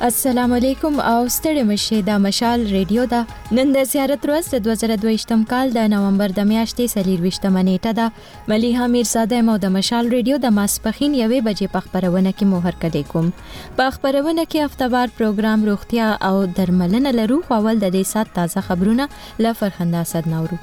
السلام علیکم او ستړي مشه د مشال ریډیو دا نن د زیارت ورځ د 2022م کال د نومبر د میاشتې 23 نیټه ده مليحه میرزاده مو د مشال ریډیو د ماسپخین 1 بجې په خبرونه کې مهر کړی کوم په خبرونه کې هفتهوار پروګرام روغتیا او درملنه لرو خو اول د دې سات تازه خبرونه ل فرخنده اسد نورو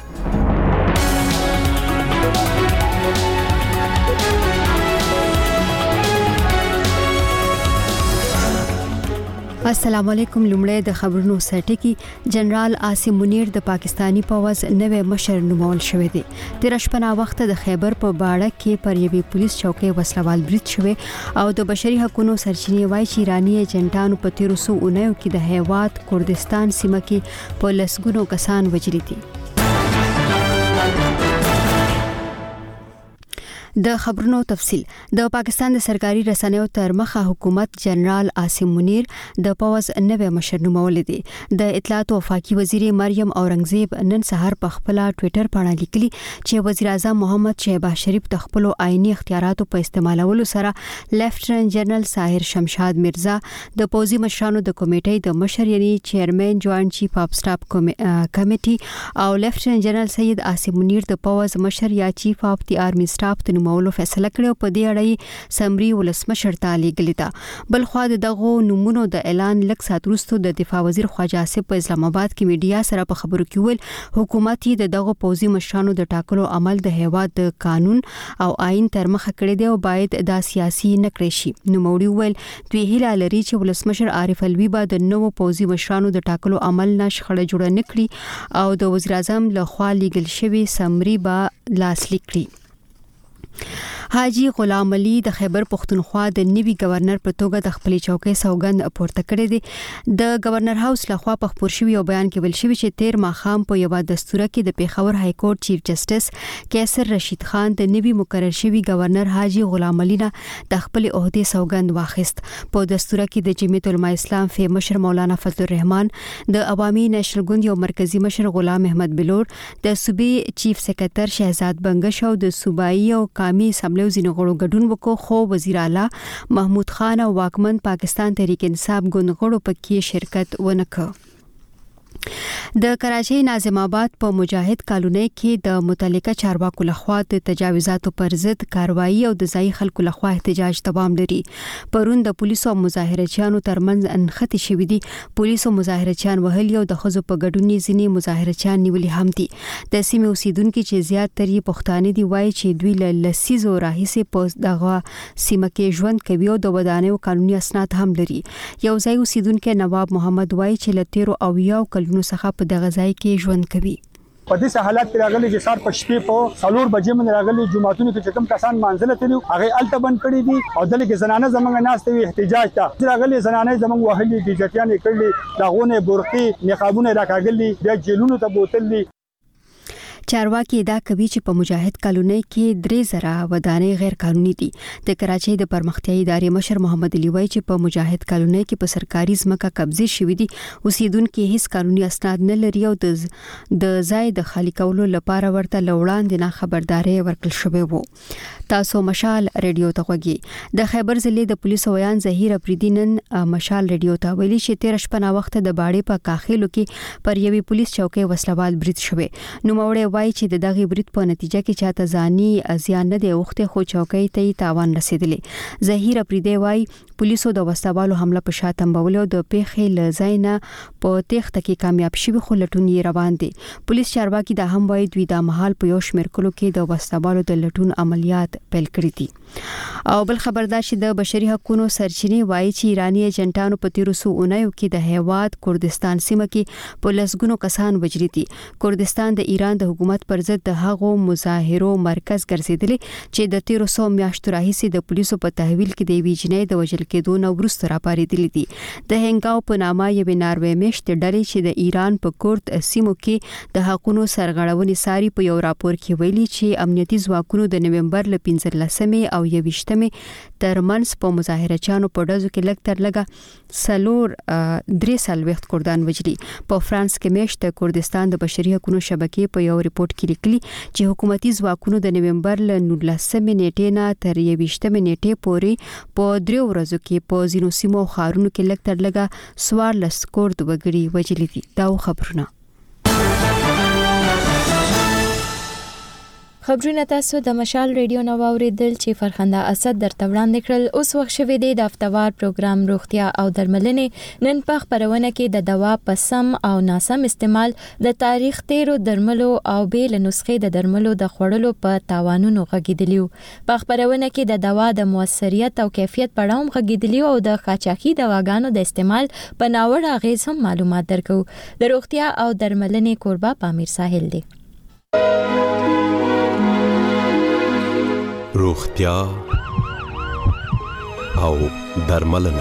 السلام علیکم لومړی د خبرونو سرټکی جنرال عاصم منیر د پاکستانی پوز نوې مشر نومول شوې دي تیر شپه وخت د خیبر په باړه کې پر یوې پولیس چوکۍ وسلوال برید شوې او د بشري حقوقو سرچینې وایي چې ایرانی ایجنټانو په 1300 اونیو کې د هیواد کردستان سیمه کې په لسګونو کسان وژلي دي د خبرونو تفصيل د پاکستان د سرکاري رسنیو تر مخه حکومت جنرال عاصم منیر د پوز نوې مشر نومول دي د اطلاعات او وفاقي وزیر مریم اورنګزیب نن سهار په خپل ټوئیټر باندې لیکلي چې وزیر اعظم محمد شهباز شریف د خپل آئینی اختیاراتو په استعمالولو سره لیفټننټ جنرال ساحر شمشاد مرزا د پوزي مشرانو د کمیټې د مشر یعنی چیرمن جوائنٹ چیف اف سټاف کمیټي او لیفټننټ جنرال سید عاصم منیر د پوز مشر یا چیف اف دی آرمی سټاف مولو فیصله کړو په دې اړه سمري ولسمشر ته لیږلې ده بل خو دغه نمونه د اعلان لک سات وروسته د دفاع وزیر خواجه آصف په اسلام آباد کې میډیا سره په خبرو کې ویل حکومت یې دغه پوزي مشرانو د ټاکلو عمل د هیواد د قانون او آئین تر مخه کړی دی او باید دا سیاسي نه کړی شي نو موري ویل دوی هیله لري چې ولسمشر عارف الوی به د نوو پوزي مشرانو د ټاکلو عمل نه شخړه جوړه نکړي او د وزیر اعظم له خوا لیږل شوی سمري به لاسلیک کړي حاجی غلام علي د خیبر پختونخوا د نوي گورنر په توګه د خپل چوکۍ سوګند پورته کړی دی د گورنر هاوس لخوا په خبر شوی او بیان کې ویل شوی چې 13 ماخام په یو دستور کې د پیښور های کورټ چیف جسټس کیسر رشید خان د نوي مقرر شوی گورنر حاجی غلام علي نه د خپل عہده سوګند واخیست په دستور کې د جمعیت العلماء اسلام فی مشر مولانا فضل الرحمن د عوامي نېشنل ګوند یو مرکزی مشر غلام احمد بلور د صوبې چیف سیکریټر شهزاد بنگش او د صوبایي او قومي اسمبلی زینو غړو ګډون وکړو خو وزیر اعلی محمود خان او واکمن پاکستان تحریک انصاف ګوند غړو پکې شرکت ونکړ د کراچۍ ناظم آباد په مجاهد کالونی کې د متعلقه چارواکو لخوا د تجاوزاتو پر ضد کاروایی او د ځای خلکو لخوا احتجاج دوام لري پرون د پولیسو او مظاهرچیانو ترمنځ انختی شوې دي پولیسو مظاهرچیان وهلي او د خزو په ګډون ځینی مظاهرچیان نیولي هم دي د سیمې اوسیدونکو چې زیات تر یې پښتانه دي وایي چې دوی له لسیزو راهیسې په دغه سیمه کې ژوند کوي او د ودانیو قانوني اسناد هم لري یو ځای اوسیدونکو نواب محمد وایي چې لتیرو او یو کلونو څخه په دغه ځای کې ژوند کوي په دې حالت کې راغلي چې سار په شپې په څلور بجې من راغلي جمعهتون کې کوم کسان مانځله تلو هغه الته بند کړی دي او دلته کې زنانه زمنګ ناشته وی احتجاج ته راغلي زنانه زمنګ وهلي دي جتيان کړلي داغونه برقي نقابونه راکاګلي د جیلونو ته بوتللي چارواکي دا کوي چې په مجاهد کالونی کې 3000 ودانۍ غیر قانوني دي د کراچۍ د پرمختیايي ادارې مشر محمد علي وایي چې په مجاهد کالونی کې په سرکاري ځمکه قبضه شوې دي اوسیدونکو هیڅ قانوني اسناد نه لري او د ځای د خالی کولو لپاره ورته لوړاندې نه خبرداري ورکړل شوې وو تاسو مشال ریډیو ته غوږی د خیبر ضلع د پولیسو ویان ظهیر افریدی نن مشال ریډیو ته ویلي چې 13 شپه وخت د باړې په کاخېلو کې پر یوې پولیس چوکۍ وسلوال برید شوې نو موړې وایي چې د دغه برید په نتیجه کې چاته ځاني زیان نه دی اوخته خو چوکۍ ته تاوان رسیدلی ظهیر افریدی وایي پولیسو د وسوالو حمله په شاتم بولو د پیښې لزاینه په تخته کې کامیاب شوی خو لټون یې روان دي پولیس چارواکي د هم وایي دوی د محل په یو شمېر کلو کې د وسوالو د لټون عملیات پیل کړی دي او بل خبردار چې د بشري حقوقو سرچینې وایي چې ایرانی ایجنټانو په 1300 اونیو کې د هیواد کردستان سیمه کې په لسګونو کسان وژلي دي کردستان د ایران د حکومت پر ضد د هغو مظاهرو مرکز ګرځیدلی چې د 1300 میاشتو راهیسې د پولیسو په تحویل کې د ویجنې د وژل کېدو نو وروسته راپاریدلې دي د هنګاو په نامه یو ناروې مشت ډلې چې د ایران په کورد سیمو کې د حقوقو سرغړونې ساري په یو راپور کې ویلي چې امنیتي ځواکونو د نومبر ل 15 او 21 ترمنځ په مظاهرچیانو په ډزو کې لږ تر لږه سلور 3 کردان وجلي په فرانس کې مشت کردستان د بشري حقوقو شبکې په یو ریپورت کې لیکلي چې حکومتي ځواکونو د نومبر ل 19 نیټې نه تر 20 نیټې پورې په 3 ورځو کې په ځینو سیمو او ښارونو کې لږ تر لږه 14 کورد وګړي وژلي دي. دا خبرونه خبرونه تاسو د مشال ریډیو نو اوریدل چې فرخنده اسد درته وړاندې کړل. اوس وخت شوی دی د هفتوار پروګرام روغتیا او درملنې. نن په خبرونه کې د دوا په سم او ناسم استعمال، د تاریخ تیرو درملو او بیل نسخې د درملو د خوړلو په تاوانونو غږیدلیو. په خبرونه کې د دوا د موثریت او کیفیت په اړه هم غږیدلیو او د قاچاقي دواګانو د استعمال په ناوړه اغیز هم معلومات درکو. د روغتیا او درملنې کوربه پامیر ساحل دی. روغتیا او درملنه.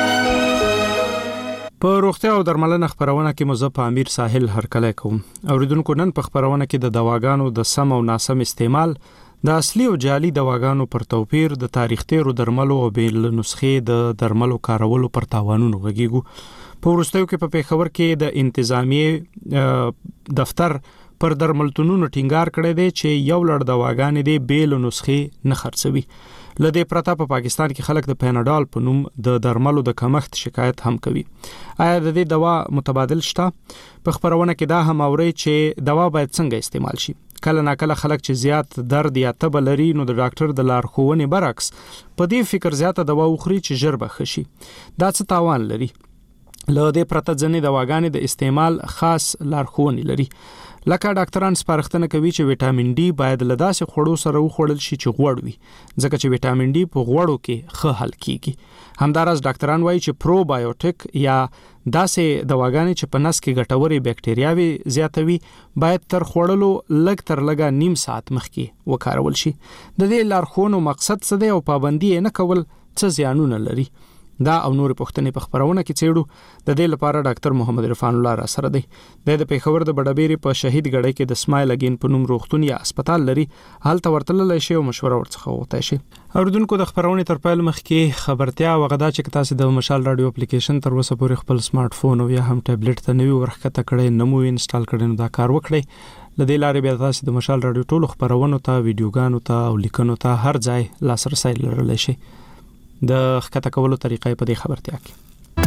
په روغتیا او درملنه خبرونه کې مزه امیر ساحل هرکله کوم. اوریدونکو نن په خبرونه کې د دواګانو د سم او ناسم استعمال، د اصلي او جعلي دواګانو پر توپیر، د تاریخ تیرو درملو او بیل نسخې د درملو کارولو پر تاوانونو غږیږو. په وروستیو کې په پیښور کې د انتظامیه دفتر پر درملتونونو ټینګار کړی دی چې یو لړ دواګانې دی بیل نسخې نه خرڅوي. لدې پرته په پاکستان کې خلک د پیناډول په نوم د درملو د کمښت شکایت هم کوي. آیا د دې دوا متبادل شته؟ په خبرونه کې دا هم اوري چې دوا باید څنګه استعمال شي. کله ناکله خلک چې زیات درد یا تب لري نو د ډاکټر د لارښوونې برعکس په دې فکر زیاته دوا وخوري چې ژر به ښه شي. دا څه تاوان لري؟ لدې پرته ځینې دواګانې د استعمال خاص لارښوونې لري. لکه ډاکټران سپارښتنه کوي چې وټامین ډي باید له داسې خوړو سره وخوړل شي چې غوړ وي، ځکه چې وټامین ډي په غوړو کې ښه حل کیږي. همداراز ډاکټران وایي چې پروبایوټیک یا داسې دواګانې چې په نس کې ګټورې بکټریاوي زیاتوي باید تر خوړلو لږ تر لږه نیم ساعت مخکې وکارول شي. د دې لارښوونو مقصد څه دی او پابندي نه کول څه زیانونه لري؟ دا او نور پوښتنې په خبرونه کې څېړو. د دې لپاره ډاکټر محمد عرفان الله را سره دی. د پیښور د بډابېری په شهید ګړی کې د سمایل اگین په نوم روغتون یا هسپتال لري. هلته ورتللی شي او مشوره ورڅخه وغوښتای شي. اوریدونکو د خبرونه تر پیل مخکې خبرتیا وغدا چې تاسو د مشال رادیو اپلیکیشن تر اوسه پورې خپل سمارټ فون او یا هم ټابلیټ ته نوی ورخته کړئ، نمو انسټال کړئ، نو دا کار وکړئ. لدې لارې بیا تاسو د مشال رادیو ټولو خبرونو ته، ویډیوګانو ته او لیکنو ته هر ځای لاسرسي لرلی شي. د ښکته کولو طریقې په دې خبرتیا کې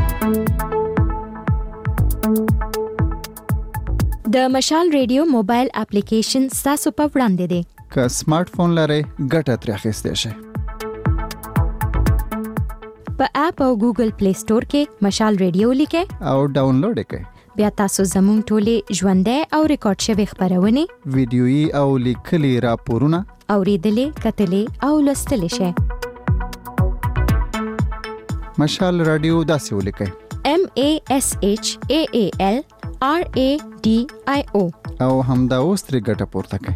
د مشال ریډیو موبایل اپلیکیشن تاسو په وړاندې دی. که سمارټ فون لرئ ګټه ترې اخیستی شئ. په اپ او ګوګل پلی سٹور کې مشال ریډیو لیکئ او ډاونلوډ کړئ. بیا تاسو زموږ ټولې ژوندۍ او ریکارډ شوی خبرونه، ویډیويي او لیکلي راپورونه اوریدلې، کتلې او لوستلې شئ. مشال رادیو داسې ولیکئ: MASHAAL RADIO او همدا اوس ترې ګټه پورته کړئ.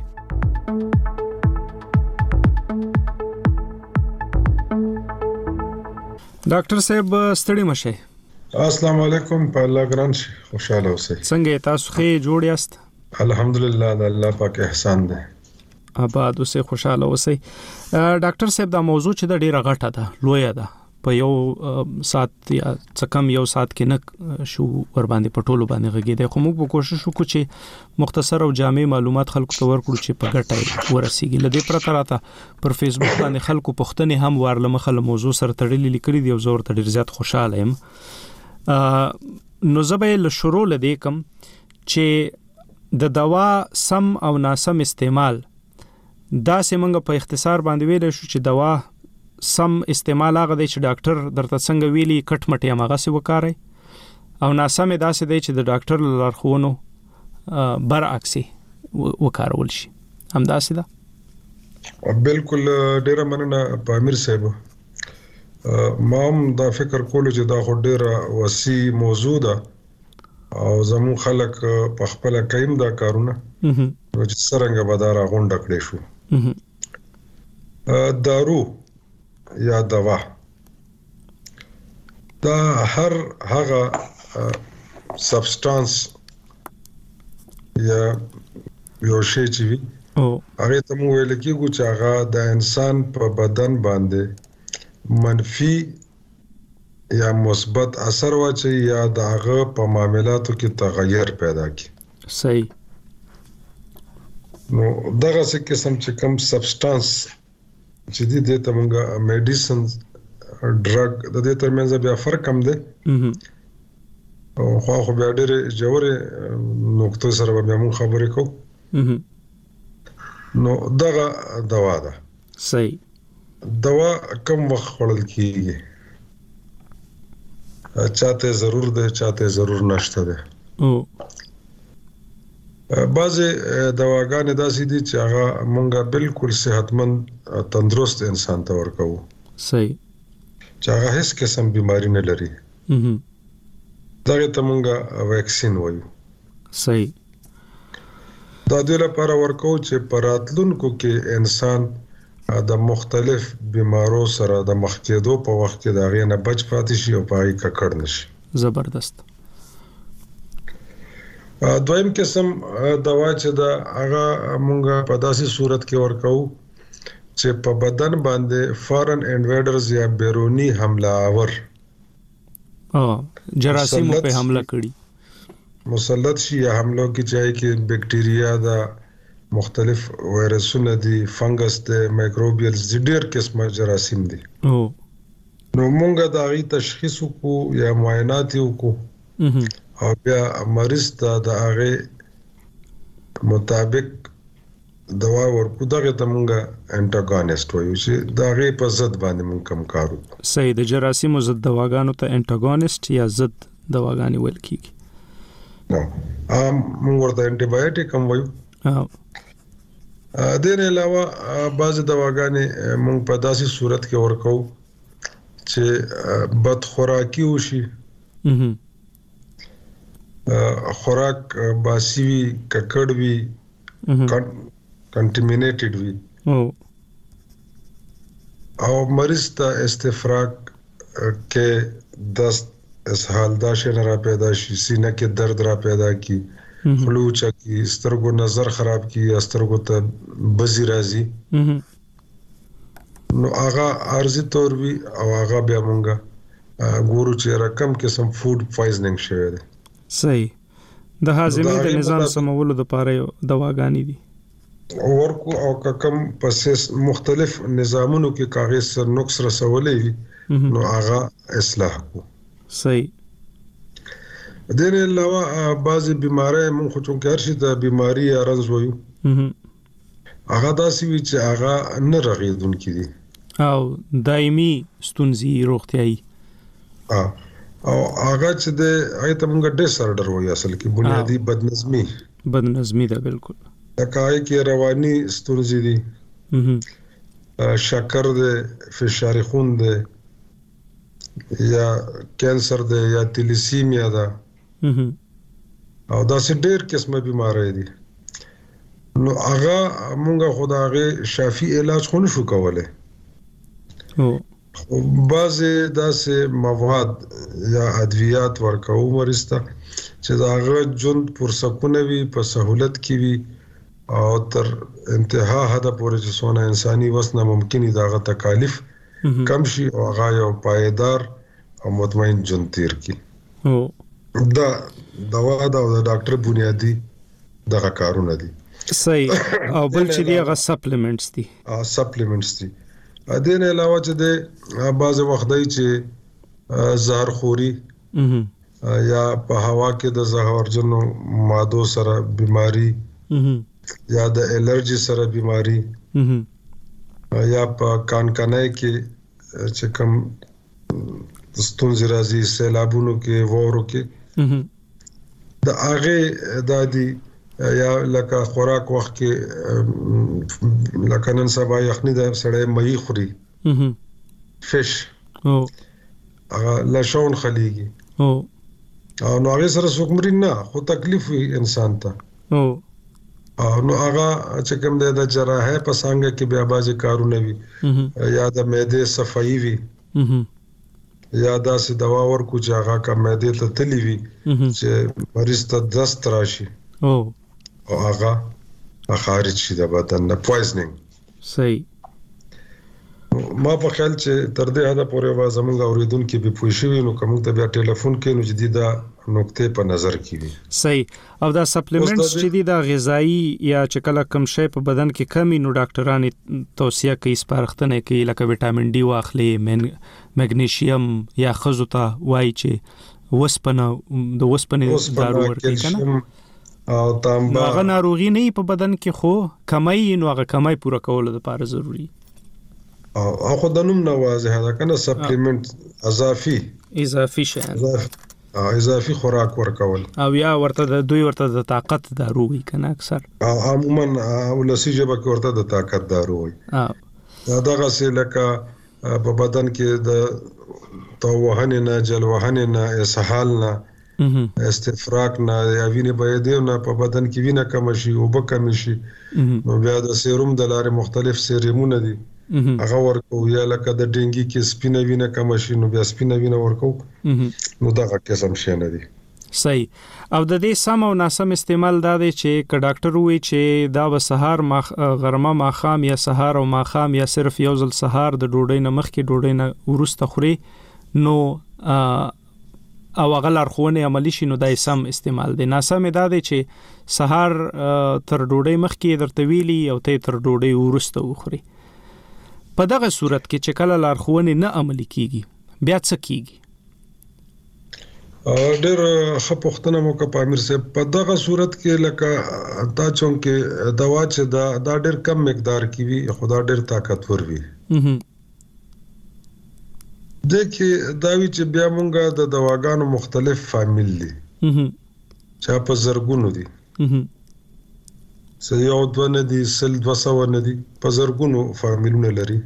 ډاکټر صاحب ستړي مشه. السلام علیکم. په الله ګران شي، خوشاله اوسئ. څنګه تاسو ښه جوړ یاست؟ الحمدلله، د الله پاک احسان دی. آباد اوسئ، خوشاله اوسئ. ډاکټر صاحب دا موضوع چې د ډیره غټه ده، لویه ده، په یو ساعت یا څه کم یو ساعت کې نه شو ور باندې پټولو باندې غږیدای. خو موږ به کوشش وکړو چې مختصر او جامع معلومات خلکو ته ورکړو چې په ګټه ورسیږي. لدې پرته راته پر فیسبوک باندې خلکو پوښتنې هم ورله مخله موضوع سره تړلې لیکلي دي او زه ورته ډیر زیات خوشاله یم. نو زه به له شروع لدې کوم چې د دوا سم او ناسم استعمال دا سیمنګ په اختصار باندې ویل شو چې دوا سم استعمال هغه دی چې ډاکټر درته څنګه ویلي کټ مټ یې هغه څه وکارئ، او ناسم داسې دی چې د ډاکټر لارښوونو برعکس وکارول شي. همداسې ده؟ بالکل، ډیره مننه په امیر صاحب. ما هم دا فکر کولو چې دا خو ډیره وسیع موضوع ده او زمون خلک په خپل کایم دا کارونه چې څنګه به دا راغونډه کړی شو. دارو یا دوا دا هر هغه سبستانس یا یو شی چې وي هغه ته مو ویل کېږي چې هغه د انسان په بدن باندې منفي یا مثبت اثر واچي یا د هغه په معاملاتو کې تغیر پیدا کړي. صحیح. نو دغه څه قسم چې کوم سبسټانس چې دې ته موږ میډیسن ډرګ د دې ترمنځ بیا فرق هم دی او خو بیا ډېرې ژورې نقطې سره بیا موږ خبرې کوو نو دغه دوا ده صحیح دوا کم وخت خوړل کیږي چاته ضرور ده چاته ضرور نشته ده بعضې دواګانې داسې دي چې هغه مونږه بالکل صحتمند تندرست انسان ته ورکوو صحیح چې هغه هیڅ قسم بیماری نه لري دغه ته مونږه ویکسین وایو صحیح دا دې لپاره ورکوو چې په راتلونکو کې انسان د مختلف بیمارو سره د مخ کېدو په وخت کې د هغې نه بچ پاتې شي او په هغې ککړ نه شي زبردست دویم قسم دوا چې دا هغه مونږه په داسې صورت کې ورکوو چې په بدن باندې فارن انویډرز یا بیرونی حمله آور جراثیمو په حمله کړي مسلط شي یا حملو کې چاہے کې بیکټیریا دا مختلف وایرسونه دي فنګس دي مایکروبیلز دي ډېر قسمه جراثیم دي نو مونږه دا غي تشخیص کو یا معاینات کو او بیا مریض ته د هغه مطابق دوا ورکو دغه ته مونږه انټاګونیست وایو چې دا غي په ضد باندې مونږ کم کارو صحیح د جراثیمو ضد دواګانو ته انټاګونیست یا ضد دواګانې ویل کیږي نو مونږ ورته انټي بایوټیک هم وایو د دې علاوه بعض دواګانې مونږ په داسې صورت کې ورکو چې بد خوراکي وشي خوراک باسی وي ککړ وي کنټامینیټډ وي او مریض ته استفراغ کې دست اسهال دا شنه را پیدا شي سینه کې درد را پیدا کی خلوچا کی سترګو نظر خراب کی سترګو ته بزی راځي نو هغه عارضی طور وی او هغه بیا مونږه ګورو چې رقم قسم فود پویزنینګ شوی دی صحیح د هاضمې د نظام سمولو لپاره دواګانې دي ورکو او کم پس مختلف نظامونو کې کاغذ سر نقص رسولې نو هغه اصلاح کو صحیح دین علاوه بعضی بیماری مونږ خو چې هر شي د بیماری ارنز وایو هغه داسې وي چې هغه نه رغېدونکي دي او دایمي ستونزې روغتیایي او هغه چې د هغه ته مونږ ډیس آرډر وایي اصل کې بنیادی بدنظمي ده بالکل لکه هغه کې رواني ستونزې دي شکر ده فشار خون ده یا کینسر ده یا تلیسیمیا ده او داسې ډېر قسمه بیماری دي نو هغه مونږه خدای شافي علاج خو نشو کولای بعضې داسې مواد یا ادویات ورکوو مریض ته چې د هغه ژوند پرسکونه وي په سهولت کې وي او تر انتها حده پورې چې څونه انساني وس نه ممکن دي دغه تکالیف کم شي او هغه یو پایدار او مطمئن ژوند تیر کړي دا دوا دا د ډاکټر بنیادی دغه کارونه دي صحیح او بل چې دی هغه سپلیمنټس دي ا دې نه علاوه چې د بعض وخت دی چې زهرخوري یا په هوا کې د زهرجنو مادو سره بیماری یا د الرجی سره بیماری یا په کانکنای کې چې کوم ستونزې راځي سیلابونو کې وورو کې د هغه د دې یا لکه خوراک وخت کې لکه نن سبا یخني د سړی مې خوري فش هغه لشون خلیږي او نو هغه سره څوک نه خو تکلیف وي انسان ته او نو هغه چې کوم د جراحه په څنګه کې بیا بازي کارونه وي یا د معده صفائی وي یا داسې دوا ورکو چې هغه کا معده ته تلی وي چې مریض ته دست راشي او هغه خارج شي د بدن نه پویزنینګ صحیح ما په خیال چې تر دې حد پورې به زمونږ اوریدونکو به پوه شي نو کوم ته بیا ټلیفون کې نو جديده نقطې په نظر کې وي صحیح او دا سپلیمنټس چې دي دا غذایی یا چې کله کم شی په بدن کې کمی نو ډاکټران توصیه کوي سپارښتنه کوي لکه وټامین ډي واخلي مګنیشیم یا خزوته وای چې وسپنه دارو ورکړي کنه او تانبا هغه ناروغي نه په بدن کې خو کمای نو هغه کمای پوره کول د لپاره ضروری او خو د نوم نه واضح ده کنه سپلیمنټ اضافي شي اضافي خوراک ورکول او یا ورته د دوی ورته د طاقت دارو وي کنه اکثر عموما ولسی جبه کې ورته د طاقت دارو وي دغه څه لکه په بدن کې د توهن نه جلوهن نه اسهال نه استفراغ نه یا وینې بهیدو نه په بدن کې وینه کم شي او به کم شي نو بیا د سیروم د لارې مختلف سیرومونه دي هغه ورکو یا لکه د ډینګي کې سپینه وینه کم شي نو بیا سپینه وینه ورکو نو دا قسم شي نه دي صحیح او د دې سم او ناسم استعمال دا دی چې ک ډاکټر وی چې دا به سحر غرمه ماخام یا سحر او ماخام یا صرف یو ځل سحر د ډوډۍ نه مخکې ډوډۍ نه ورسته خوري نو او غلار خونه عملی شي نو دای سم استعمال دی ناسم دا دی چې سحر تر ډوډۍ مخکې درته ویلی او ته تر ډوډۍ ورسته وخوري په دغه صورت کې چې کله لارښوونې نه عملي کیږي بیا څه کیږي ډېر ښه پوښتنه مو کوي امیر صاحب په دغه صورت کې لکه تا چون کې دوا چې دا ډېر کم مقدار کې وي خدا ډېر طاقتور وي دغه دا وی چې بیا مونږه د دواګانو مختلف فامیل دي چې په زرګونو دي سه یو دوه نه دي سل 200 نه دي په زرګونو فامیلونه لري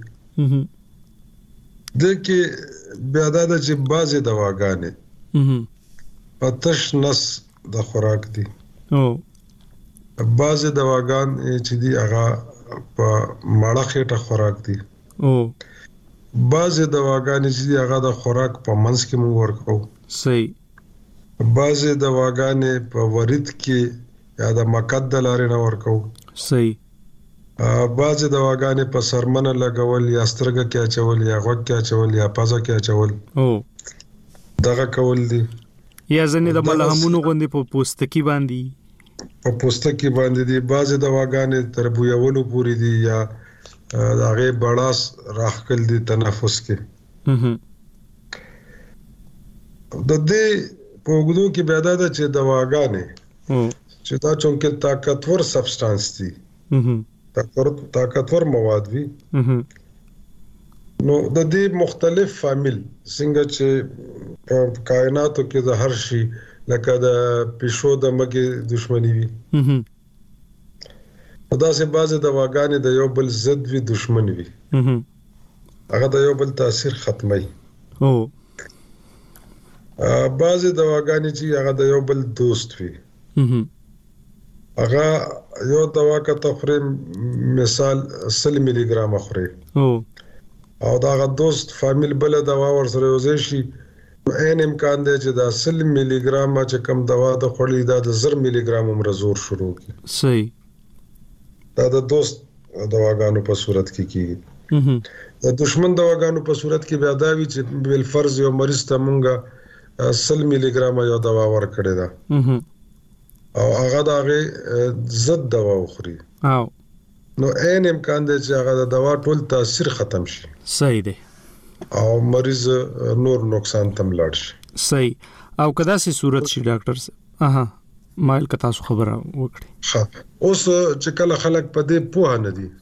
دغه بیا دا چې بعضې دواګانې پتش نس د خوراک دي بعضې دواګان چې دي هغه په ماړه خېټه خوراک دي بعضې دواګانې چې دي هغه د خوراک په منځ کې موږ ورکو صحیح بعضې دواګانې په ورید کې یا د مقد د لارې نه ورکو صحیح بعضې دواګانې په سرمنه لګول یا سترګه کې اچول یا غوږ کې اچول یا پزه کې اچول دغه کول دي یا ځنې د ملهمونو غوندې په پوستکي باندې دي بعضې دواګانې تر بویولو پورې دي یا د هغې بړاس راخکل دي تنفس کې د دې په اوږدو کې بیا دا ده چې دواګانې چې دا چونکه طاقتور سبسټانس دي طاقتور مواد وي نو د دې مختلف فامیل څنګه چې په کائناتو کې د هر شي لکه د پښو د مګي دښمنی وي دا سه بعضې دواګانې د یو بل ضد وي دښمن وي هغه د یو بل تاثیر ختمي بعضې دواګانې چې هغه د یو بل دوست وي هغه یو دوا کا تخریم مثال 100 ملي ګرام اخري او دا غ دوست فامیل بل دوا ورسره یوځای شي عین امکان دی چې دا 100 ملي ګرام چې کم دوا د خوري دا د 0 ملي ګرام عمر زور شروع کی صحیح دا د دوست دواګانو په صورت کې کیږي د دشمن دواګانو په صورت کې بیا دا وی چې بل فرض یو مریض ته مونږه 100 ملي ګرام یو دوا ورکړی دا او هغه د هغه ضد دوا وخوري نو عین امکان دی چې هغه د دوا ټول تاثیر ختم شي صحیح دی او مریض نور نقصان تم لاړ شي صحیح او کدا سي صورت شي ډاکټر مایل کتا سو خبره وکړي اوس چې کله خلک په دې پوه نه دي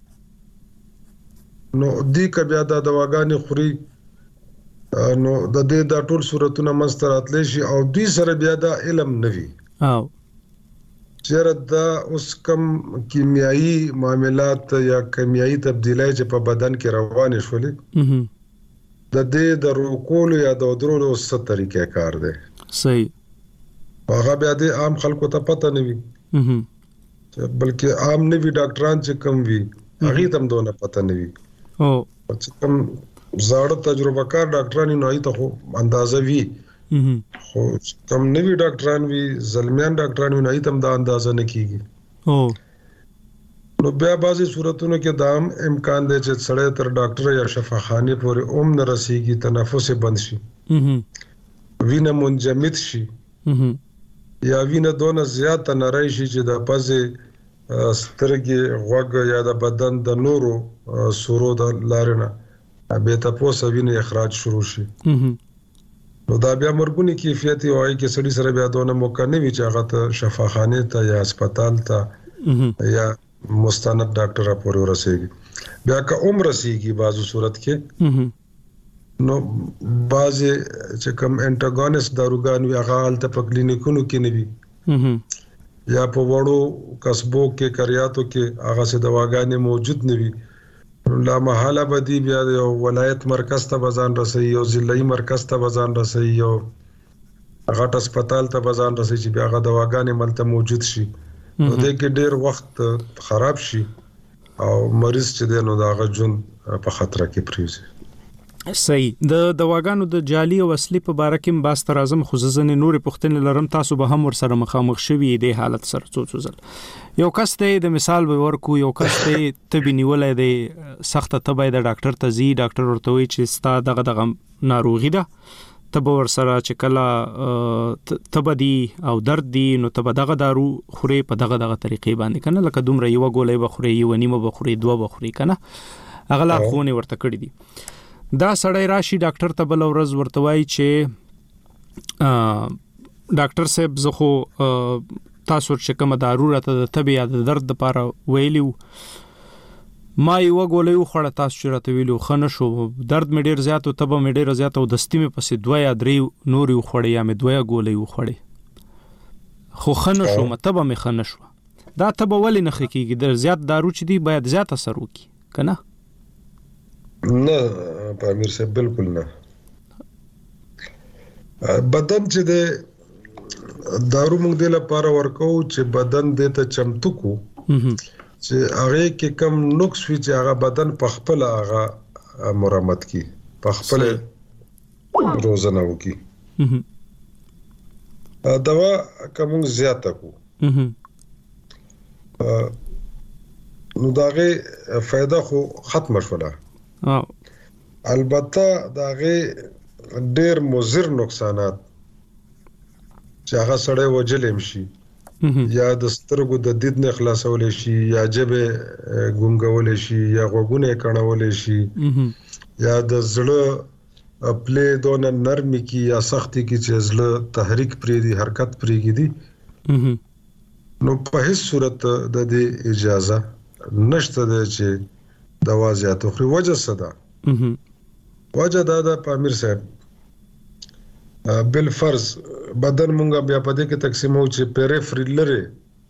نو دې کبیا د دواګانې خوري نو د دې د ټول صورتونه مستراتلی شي او دوی سره بیا د علم نوي چیرې دا اوس کم کیمیاوي معاملات یا کیمیاوي تبدیلای چې په بدن کې روانې شولې د دې د روکول یا د درولو څه طریقې کار دی صحیح هغه بیا د عام خلکو ته پته نه وي بلکې عام نه وي ډاکټران چې کم وي هغه تم دونه پته نه وي چې کم زاړه تجربه کار ډاکټران نه ایته خو اندازه وي خو کم نوی ډاکټران وی زلمیان ډاکټران وی نه ایتم دا اندازه نه کیږي نو بیا بعضی صورتونو کې دا هم امکان دی چې سړی تر ډاکټر یا شفاخانه پورې نه رسیږي، تنفس بند شي، وینه منجمد شي، یا وینه دونه زیات نری شي چې د پزې سترګې غوږ یا د بدن د نورو سورو د لارنه به تاسو وینه اخراج شروع شي. نو دا بیا مرګونی کیفیت وایي چې سړی سره بیا دونه موقع نه وي چې هغه ته شفاخانه ته یا هسپتال ته یا مستند ډاکټر پورې ورسیږي. بیا که عمر رسیږي بازو صورت کې نو بعضی چې کوم انټاګونست داروګان وی هغه حالت په کلینیکونو کې نه وي یا په وړو قصبو کې کریاتو کې هغه څه دواګانې موجود نه وي. لا محاله بدی بیا یو ولایت مرکز ته بزان رسي، یو ضلعي مرکز ته بزان رسي، یو غټ هسپتال ته بزان رسي چې بیا هغه دواګانې ملته موجود شي. نو د کې ډیر وخت خراب شي او مریض چې دی نو دا غجون په خطر کې پریږي. صحیح. د دواګانو د جعلي او اصلي په باره کې باس تر اعظم خصوصا نور پختنه لرم، تاسو به هم ور سره مخامخ شوي د حالت سره څوڅل. یو کس ته د مثال به ورکو، یو کس ته تبي نیولې د سخت تبه د ډاکټر ته زی، ډاکټر ورته وی چې ستا دغه ناروغي ده، تبه ور سره چې کله تبه دی او درد دی نو تبه دغه دارو خوري په دغه طریقې باندې کنه، لکه دومره یو ګولې بخوري، یو نیمه بخوري، دوه بخوري کنه، اغلا خونه ورته کړی دي. دا سړی راشي ډاکټر ته بل ورځ ورته وایي چې ډاکټر صاحب زه خو تاسو چې کوم دارو راته د تبه یا د درد لپاره ویلیو، ما یو ګولې وخوړه، تاسو چې راته ویلو خنه شو، درد مې ډیر زیات او تبه مې ډیر زیات او دستي مې پسې 2 یا 3 نوري وخوړې یا مې 2 ګولې وخوړې خو خنه شو، متبه مې خنه شو. دا تبه ولې نه خکېږي؟ د زیات دارو چې دی باید زیات اثر وکړي کنه؟ نه پامیر صاحب بالکل نه. بدن چې د دارو موږ د لپاره ورکو چې بدن د ته چمتو کو چې هغه کې کم نقص وي چې هغه بدن په خپل هغه مرمت کی، په خپل روزنه وکي. دوا کوم زیاته کو نو داغه فائدہ خو ختم شوله. البته داغه ډیر مضر نقصانات چې هغه سړی وجلم شي، یا د سترګو د دید نه خلاصول شي، یا جبه ګونګول شي، یا غوګونه کڼول شي، یا د زړه خپل دونه نرمي کی یا سختي کی چې زړه تحریک پرې دی، حرکت پرې دی. نو په هیڅ صورت د دې اجازه نشته چې دوا زیات خوري. وجه صدا وجه دا د پامیر صاحب بل فرض بدن مونږه بیا په دې کې تقسیمو چې پیریفري لري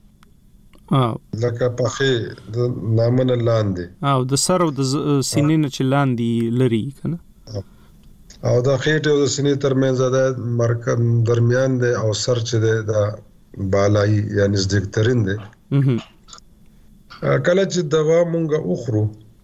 لکه پخې د نامن لاندې او د سر او د سینې نه چې لاندې لري کنه، او د خېټه او د سینې ترمنځ د مرکز درمیان دی او سر چې دا بالای یا نزدیکترین دی. کله چې دوا مونږه اخرو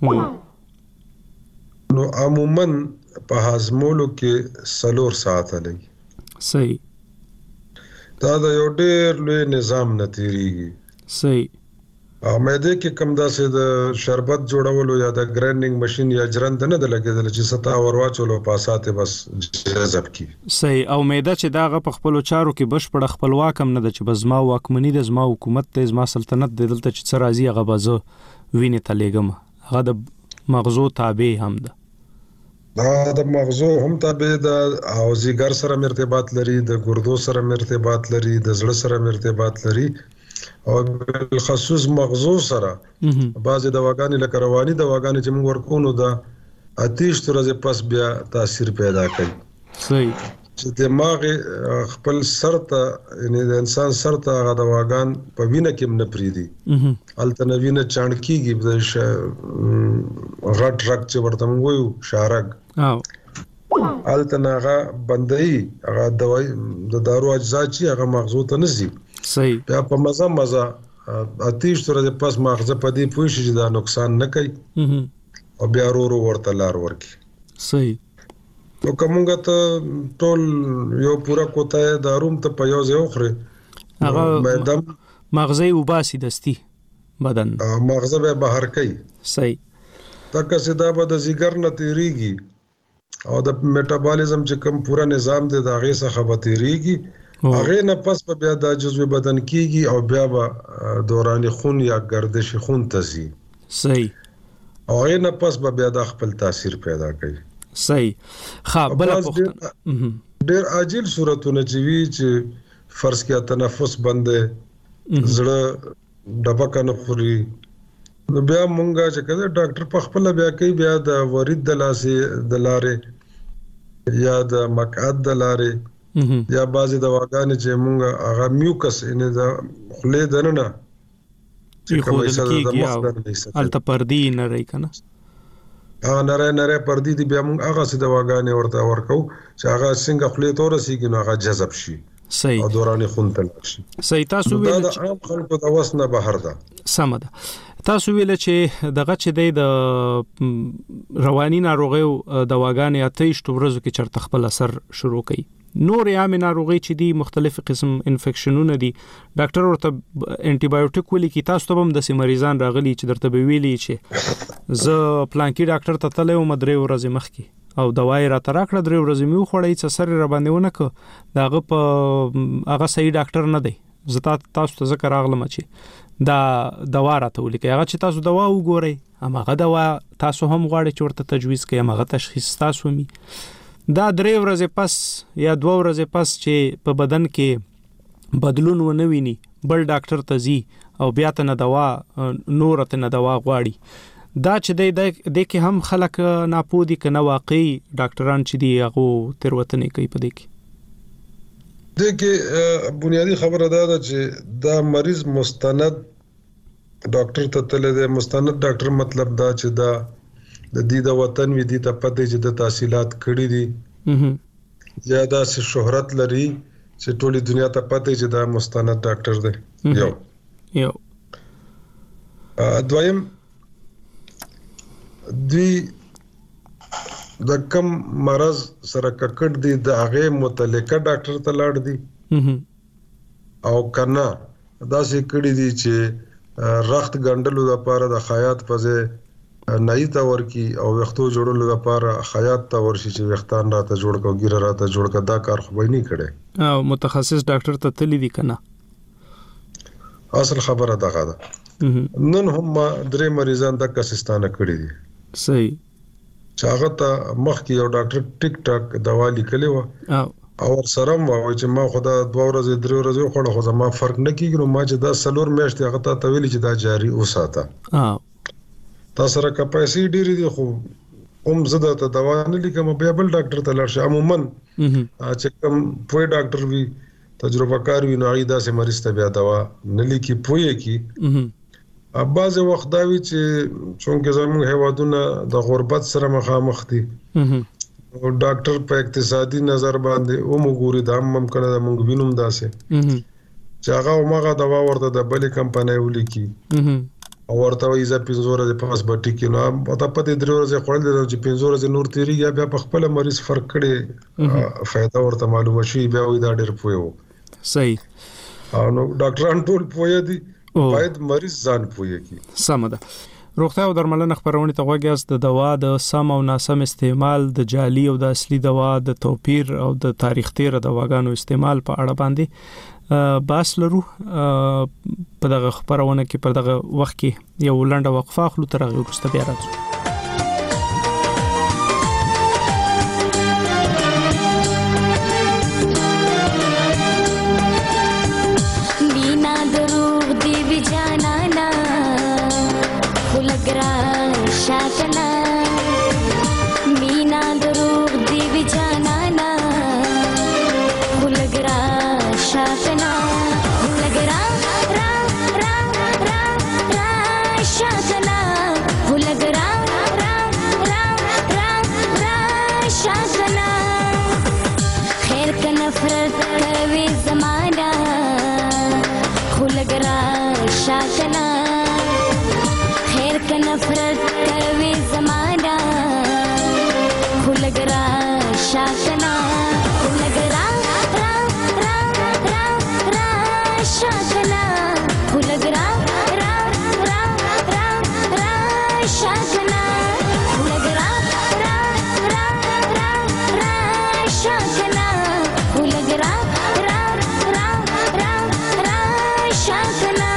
نو عموماً په هضمولو کې 4 ساعت لګي. صحیح. دا د یو ډېر لوی نظام نتیریږي. صحیح. مېده کې کم داسې د شربت جوړولو یا د ګرینډینګ ماشين یا جرند نه د لګیدل چې ستا ورواچولو پاساته بس جذب کی. صحیح. او مېده چې داغه په خپل چارو کې بشپړ خپلواک هم نه د چې بزما واکمنی د زما حکومت ته زما سلطنت د دلته چې سرازي هغه بازو ویني تلګم، هغه د مغزو تابع هم ده. دا د مغزو هم تابع ده او زیګر سره ارتباط لري، د ګردو سره ارتباط لري، د زړه سره ارتباط لري، او بالخصوص مغزو سره بعضی دواګانې لکه رواني دواګانې چې موږ ورکو نو دا آتش ترځه پس بیا تاثیر پیدا کوي. صحیح. چې دماغ خپل سر ته یعنی د انسان سر ته هغه دواګان په وینه کې نه پریدي، الته وینه چانکیږي د غټ رګ چې ورته موږ وایو شارګ الته هغه بندي هغه دواي د دارو اجزا چې هغه مغزو ته نزي. صحیح. بیا په مزه آتش ترځه پس مغزه په دې پوه شي چې دا نقصان نه کوي او بیا ورو ورته لار ورکي. صحیح. نو کومه ته ټول یو پورا کوته داروم ته په یو ځای خوري هغه مغزي وباسي دستي بدن مغزه به بهر کوي. صحیح. تکه سدا به د زیګر نه تیریږي او د میټابولیزم چې کوم پورا نظام دی دا غي څخه به تیریږي، هغه نه پس په بیا د جزوی بدن کیږي او بیا به دوران خون یا گردش خون تزي. صحیح. او هغه نه پس به بیا د خپل تاثیر پیدا کوي. صحیح. خا بل پختنه ډیر عاجل صورتونه چې وی چې فرض کیا تنفس بندې زړه ډبکه نه خوري، نو بیا مونږه چې کله ډاکټر په خپل بیا کوي بیا د ورید د لاسې د لارې یا د مقعد د لارې یا بعضی دواګانې چې مونږه هغه میوکس ان د خولې دننه چې کومه کیږي الته پردي نه رہی کنه نره پردي دی بیا مونږ هغه څه دواګانې ورته ورکو چې هغه څنګه خولې تور سیږي نو هغه جذب شي. صحیح. او دوران خون تل شي. صحیح. تاسو ویل چې عام خلکو د وسنه بهر ده. سم ده. تاسو ویل چې دغه چې د رواني ناروغیو دواګانې اتهشت ورځو کې چرته خپل اثر شروع کړي. نور عام ناروغي چې دي مختلف قسم انفیکشنونه دي ډاکټر ورته انټي بایوټیک ولي کی تاسو ته هم د مریضان راغلي چې درته به ویلي چې ز پلانکی ډاکټر ته تلې و مدري ورځې مخکي او دوايي را تراکړه درې ورځې مې خوړې چې سر را باندې ونه داغه په هغه صحیح ډاکټر نه دی. زه تاسو ته ذکر راغلم چې دا دوا راته ولیکي هغه چې تاسو دوا وګورئ هغه دوا تاسو هم غواړئ چې ورته تجویز کړئ هغه تشخیص تاسو می دا درې ورځې پس یا 2 ورځې پس چې په بدن کې بدلون ونه ویني بل ډاکټر ته ځي او بیا ته نه دوا نور ته نه دوا غواړي. دا چې د کې هم خلک ناپودي کنه واقعي ډاکټران چې دی هغه تیروتنه کوي په دې کې. د کې بنیادی خبره ده چې دا مریض مستند ډاکټر ته تل دی. مستند ډاکټر مطلب دا چې دا د دې د وطن وی دي ته پته چې د تحصیلات کړي دي یا دا سه شهرت لري چې ټولي دنیا ته پته چې دا مستند ډاکټر دی. یو دویم دوی د کم مرض سره ککړ دي د هغه متعلقه ډاکټر ته لاړ دي او کنه دا سې کړي دي چې رخت ګندلو لپاره د خیاط پځه نئی تا ورکی او وختو جوړولو لپاره خیاط تا ورشي چې وختان راته جوړ کو ګیره راته جوړ کا دا کار خو نه کړي او متخصص ډاکټر ته تللی دي کنه. اصل خبره ده نن هم درې مریضان د کسستانه کړي دي. صحیح. چاغه ته مخ کې یو ډاکټر ټیک ټاک دوا لیکلی و او سره ما چې ما خدا 2 ورځې 3 ورځې خو خو ما فرق نه کیږي نو ما چې دا سلور میاشتې هغه ته ویلي چې دا جاری وساته. تاسو را کپاسي ډیری دي خو زده ته دوا نه لیکم بیا بل ډاکټر ته لاړ شم. عموما چې کوم پوی ډاکټر وي تجربه کار وي نو ایدا سه مریض ته بیا دوا نه لیکي پوی کی. بعض وخت دا وی چې څنګه زموږ هیوادونه د غربت سره مخامخ دي او ډاکټر په اقتصادي نظر باندې او موږ د هم ممکنه د موږ وینم داسې چې هغه ماغه دوا ورته د بلې کمپنۍ ولیکي او ورته وایي چې 5 ورځې پاس بټی کې نو پته پته 3 ورځې خورل دي چې 5 ورځې نور تیریږي بیا په خپل مریض فرق کړي فائدہ ورته معلومه شي بیا وایي دا ډېر پوي وو. صحیح. نو ډاکټران ټول پوي دي باید مریض ځان پوي کی. سم ده. روغتیا او درملنه خبرونه ته غوږیاست. د دوا د سم او ناسم استعمال د جعلي او د اصلي دوا د توپیر او د تاریخ تیر دواګانو استعمال په اړه باندې باس لرو. په دغه خبرونه کې پر دغه وخت کې یو لنډه وقفه خلو تر هغه وروسته بیا راځو. شاکنا ولګرا را را را را شاکنا ولګرا را را را را شاکنا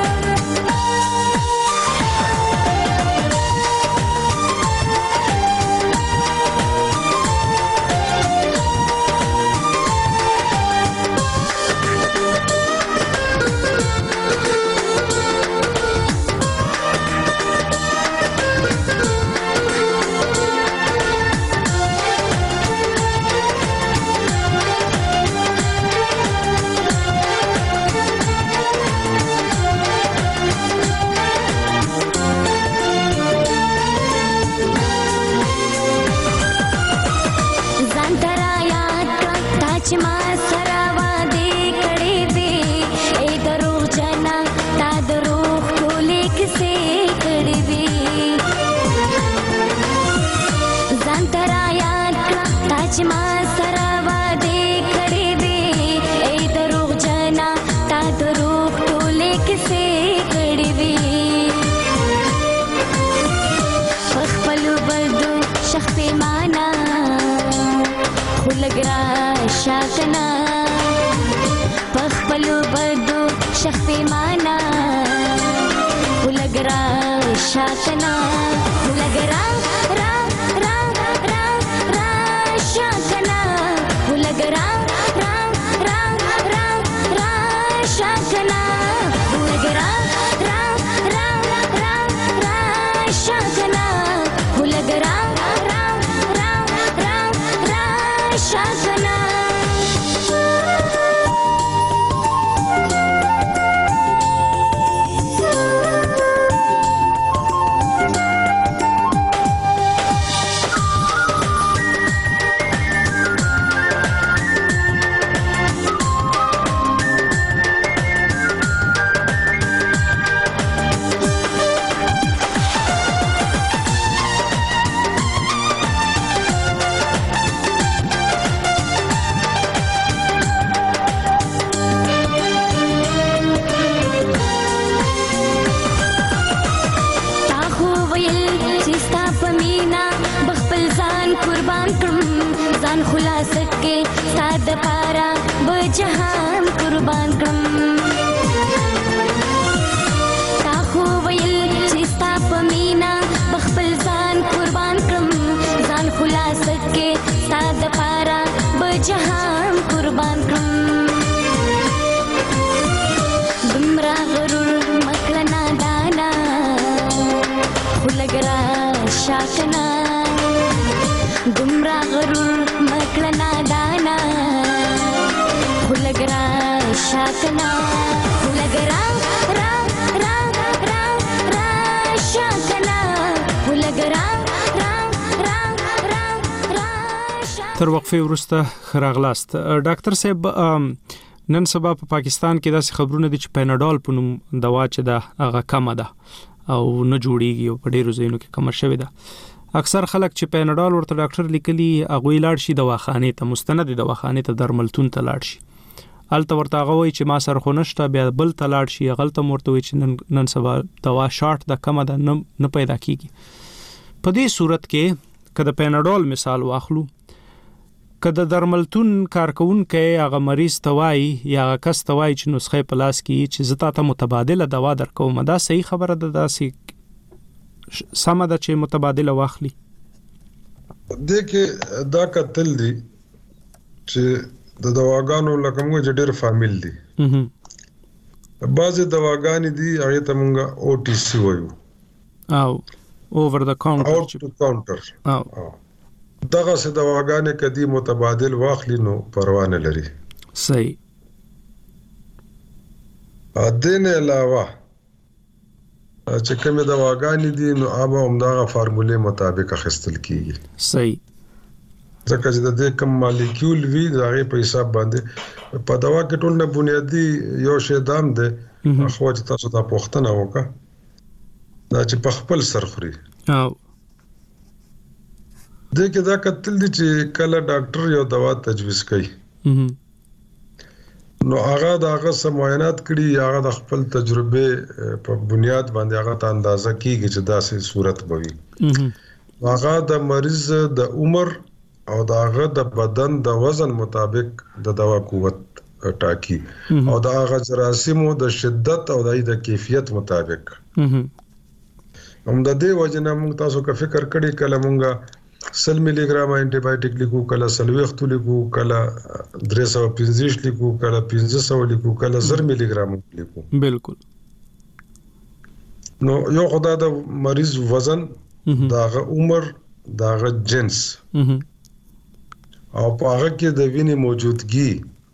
شاکنا پخپلو بدو شخفی مانا ولګرا شاکنا ولګرا را را را را شاکنا ولګرا را را را را شاکنا ولګرا را را را را شاکنا ولګرا را را را را شاکنا پارا بجهان قربان کړم تا خو ویل چې ستا په مینا بخپل ځان قربان کړم ځان خلاص کې ستا د پارا بجهان قربان کړم دومره غرور مکړه نادانا خو لګرا شاکنا دومره غرور مکړه نادانا ولګرا شاکنا ولګرا را را را را شاکنا ولګرا را را را را تر وقفه وروسته خراغلاست ډاکټر صاحب نن سبا په پاکستان کې داسې خبرونه دي چې پیناډول په نوم دوا چې ده هغه کمه ده او نه جوړیږي او په ډیرو ځایونو کې کم شوې ده اکثر خلک چې پیناډول ورته ډاکټر لیکلي هغه لاړ شي دواخانه ته مستند دواخانه ته درملتون ته لاړ شي الته ورته هغه وایي چې ما سره خو نشته بیا بل ته لاړ شي غلطه مرته وایي چې نن سبا دوا شارټ د کمه ده نه پیدا کیږي په دې صورت کې کله پیناډول مثال واخلو کله درملتون کارکونکو هغه مریض توای یا کس توای چې نسخه پلاس کی چې زتا ته متبادله دوا درکوم دا صحیح خبره ده داسې سم ده چې متبادله واخلي دغه دا قتل دي چې د دواګانو لکه موږ ډېر فامیل دي بعضې دواګانې دي هغه ته موږ او ټي سي وایو او اوور د کاونټر او دغه څه دواګانې کدي متبادل واخلي نو پروا نه لري صحیح دین علاوه چې کومه دواګانې دي نو هغه همدغه فارمولې مطابق اخیستل کیږي صحیح ځکه چې د دې کم مالیکول وی دغه په حساب باندې په دوا کې ټول نه بنیادی یو شی دام ده خو چې تاسو ته پوښتنه وکړه دا چې په خپل سر خوري او دغه دا کتل دي چې کله ډاکټر یو دوا تجویز کوي نو هغه دغه سموینات کړي هغه د خپل تجربه په بنیاد باندې هغه ته اندازه کیږي چې داسې صورت بوي هغه د مریض د عمر او دغه د بدن د وزن مطابق د دوا قوت ټاکي او دغه جراثیمو د شدت او د کیفیت مطابق هم د دې وجنه موږ تاسو کا فکر کړی کله موږ 100 ملي ګرام انټي بایوټیک لیکو کله 60 لیکو کله 325 لیکو کله 500 لیکو کله 1000 ملي ګرام لیکو بالکل نو یو خدای د مریض وزن داغه عمر داغه جنس او په هغه کې د وینې موجودګي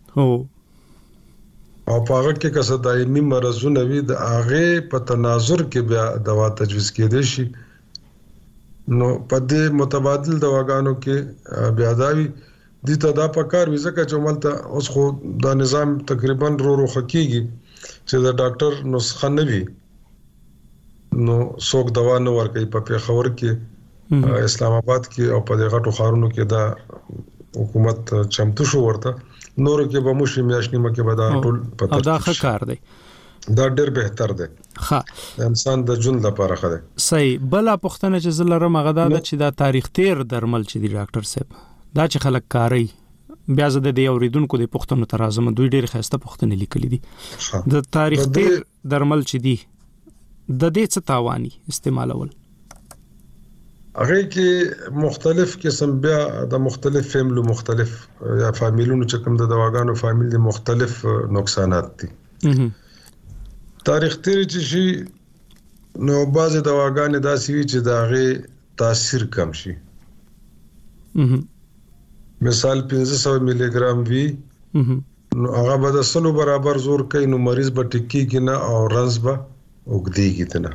او په هغه کې کسه دایمي مرزونه وي د هغه په تناظر کې بیا دوا تجویز کېدې شي نو په دې متبادل دواګانو کې بیا داوی دي ته دا پکار وي ځکه چې ملته اوس خو دا نظام تقریبا رو خکېږي چې د ډاکټر نسخه نه وي نو څوک دوا نه ورکوي په پیښور کې اسلام آباد کې او په دغه ټوخارونو کې دا حکومت چمتو شو ورته نور کې به مو شي میاشتې مکه به دا ټول پته دا ښه کار دی دا ډېر بهتر دی ها انسان د ژوند لپاره ښه دی صحیح بل پښتنه چې زلرم هغه دا چې دا تاریخ تیر درمل چې دی ډاکټر صاحب دا چې خلک کاری بیا زده دی اوریدونکو د پښتنو تر اعظم دوی ډېر خسته پښتنه لیکلي دي د تاریخ تیر درمل چې دی د دې څه تاواني استعمالول هغه کې مختلف قسم بیا د مختلف فیملو مختلف یا فامیلونو چې کوم د دواګانو فامیل دي مختلف نقصانات دي تاریخ تیر چې شي نو بعضې دواګانې داسې وي چې د هغې تاثیر کم شي مثال 500 ملي ګرام وي نو هغه به د 100 برابر زور کوي نو مریض به ټیکېږي نه او رنځ به اوږدېږي نه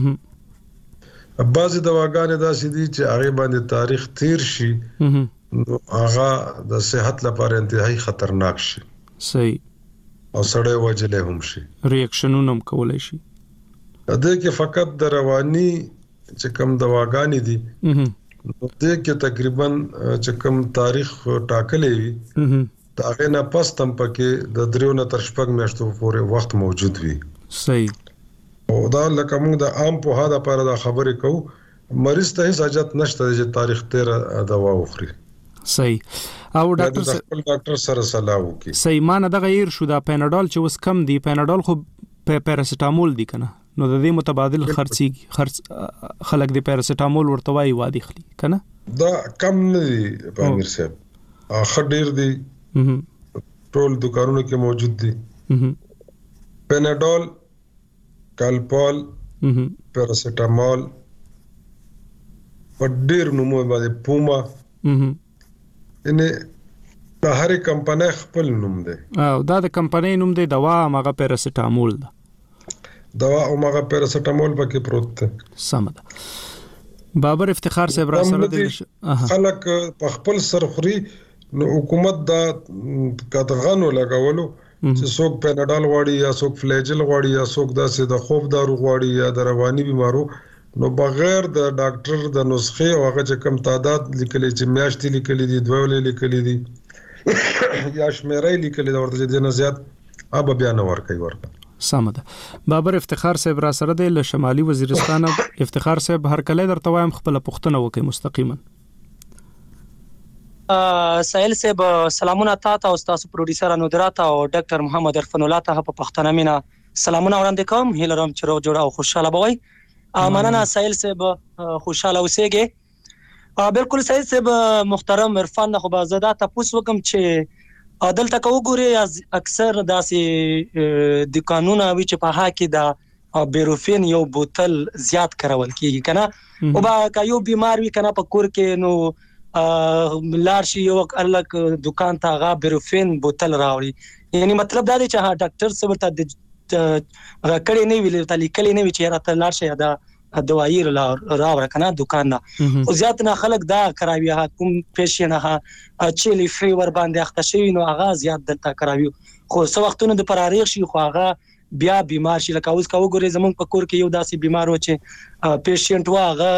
بعضې دواګانې داسې دي چې هغې باندې تاریخ تیر شي نو هغه د صحت لپاره انتهایی خطرناک شي صحیح او سړی وجلی هم شي ریاکشنونه هم کولی شي دې کې فقط د رواني چې کوم دواګانې دي دې کې تقریبا چې کوم تاریخ ټاکلی وي د هغې نه پس هم پکې د 3 نه تر 6 میاشتو پورې وخت موجود وي صحیح او دا لکه موږ د عام پوهه لپاره دا خبرې کوو مریض ته هیڅ حاجت نشته چې تاریخ تیر دوا وخوري صحیح او ډاکټر سره صلاح وکړي صحیح معنی دغه غیر شو دا پیناډول چې وس کم دی پیناډول خو پیراسټامول دی کنه نو د دې متبادل خرڅ خلک دی پیراسټامول ورته وایي وادي خلی کنه دا کم نه دی امیر صاحب اخر ډیر دی ټول دکانونو کې موجود دي پیناډول کالپول پیراسټامول په ډیر نومو باندې پوما ان د هر کمپنۍ خپل نوم دی او دا د کمپنۍ نوم دی دوا مغه پیراسټامول ده دوا او مغه پیراسټامول پکې پروت ده سم ده بابر افتخار صاحب را سره دي خلک په خپل سرخري نو حکومت دا کتغانو لګولو چې څوک پیناډال غواړي یا څوک فلیجل غواړي یا څوک داسې د خوب دارو غواړي یا د رواني بیمارو نو بغیر د ډاکټر د نسخې او هغه چې کم تعداد لیکلي چې میاشتې لیکلي دي دوولې لیکلي دي یا شمیرې لیکلي دا ورته چې نه زیات اب بیا نه ورکوي ورته سم ده بابر افتخار صاحب را سره د شمالي وزیرستان افتخار صاحب هر کله درته وایم خپل پښتنه وکي مستقیما سائل صاحب سلامونه تاسو او تاسو پروډوسر انودرات او ډاکټر محمد عرفان الله ته په پښتنه مینا سلامونه وړاندې کوم هیلرم چې روغ جوړ او خوشاله بوي مننه سائل صاحب خوشاله اوسئ بالکل سائل صاحب محترم عرفان خو به زدا تاسو وکم چې عدالت کو ګوري اکثر داسې د قانون او چې په حق دا بیروفین یو بوتل زیات کارول کیږي کنه او با یو بیمار وي کنه په کور کې نو لارشي یو الک دکان ته غا بیروفین بوتل راوړي یعنی مطلب دا دی چې ډاکټر سره ته کړي نه ویل ته لیکلي نه وی چې راته لارشي دا دوايي راوړه کنه دکان نه او زیات نه خلک دا کراوي کوم پیشن چې لفي ور باندې اخته شي نو هغه زیات دلته کراوي خو څو وختونه د پراریخ شي خو هغه بیا بیمار شي لکه اوس کا وګوري زمونږ په کور کې یو داسې بیمار و چې پیشنټ واغه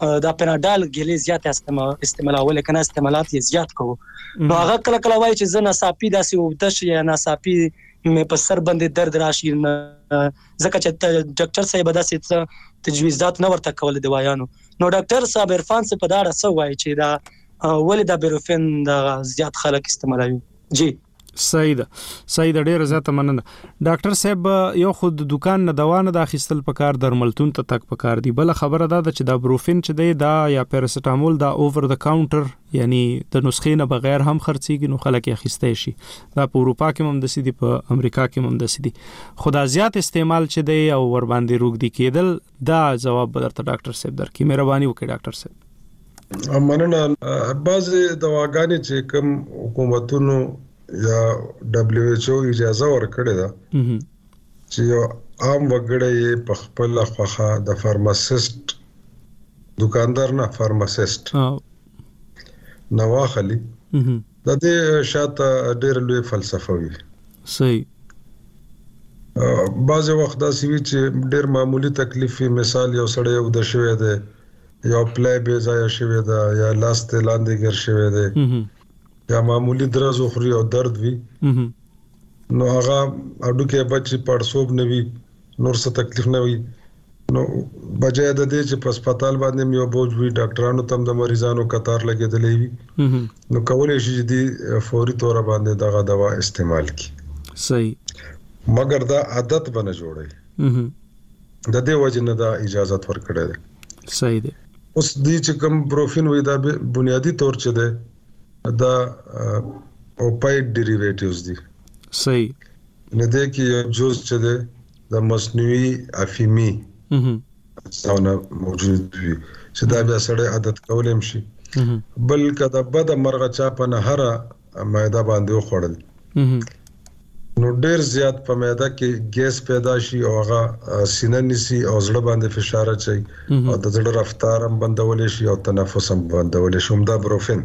دا پناډال ګلې زیات استعمالول کنه استعمالات یې زیات کوو نو هغه کله کله وایي چې زه ناڅاپي داسې وبدش یا ناڅاپي مې په سر باندې درد راشي ځکه چې ډاکټر صاحب داسې تجویزات نه ورته کول دوايانو نو ډاکټر صاحب عرفان څه په دا څه وایي چې دا ولې دا بیروفین دا زیات خلک استعمالوي جی صحیح ده ډیره زیاته مننه ډاکټر صاحب یو خود دکان نه دوا نه داخستل پکار درملتون ته تک پکار دی بل خبره ده چې دا بروفین چې دی دا یا پیراسټامول دا اوور د کاونټر یعنی د نسخې نه بغیر هم خرڅيږي نو خلک یې اخیسته شي دا په اروپا کې هم د سیدي په امریکا کې هم د سیدي خدا زیات استعمال چې دی او ور باندې روغ دی کېدل دا جواب درته ډاکټر صاحب درکې مهرباني وکړئ ډاکټر صاحب مننه بعضی دواګانې چې کوم حکومتونو یا WHO اجازه ورکړې ده چې یو عام وګړی په خپل خوخه د فارماسیست دکاندار نه فارماسیست نو واخلي د دې شاته ډېر لوی فلسفه وي صحیح بعض وخت دا سوي چې ډېر معمولی تکلیف مثال یو سړی یو د شوی دی یو پلای به ځای شوی دی یا لاس ته لاندې ګر شوی دی یا معمولی درز او خوري او درد وي نو هغه اډو کې بچي پړسوب نه وي نور څه تکلیف نه وي نو بجای د دې چې په هسپتال باندې یو بوج وي ډاکټرانو تم د مریضانو قطار لګېدلې وي نو کولای شي چې دی فوري تور باندې دغه دوا استعمال کړي صحیح مګر دا عادت بنه جوړي د دې وجه نه دا اجازه ورکړه ده صحیح ده اوس دې چې کوم بروفین وي دا بنیادی طور چې ده دا اوپاید ډیریویټیوز دي صحیح نه ده کې یو جز چې ده د مصنوعي افیمی څونه موجود وي چې دا بیا سړی عادت کولم شي بل کده بد مرغه چا په نهره معده باندې خوړل نو ډیر زیات په معده کې ګیس پیدا شي او هغه سینه نسی او زړه باندې فشار اچي او د زړه رفتار هم بندول شي او تنفس هم بندول شي دا بروفین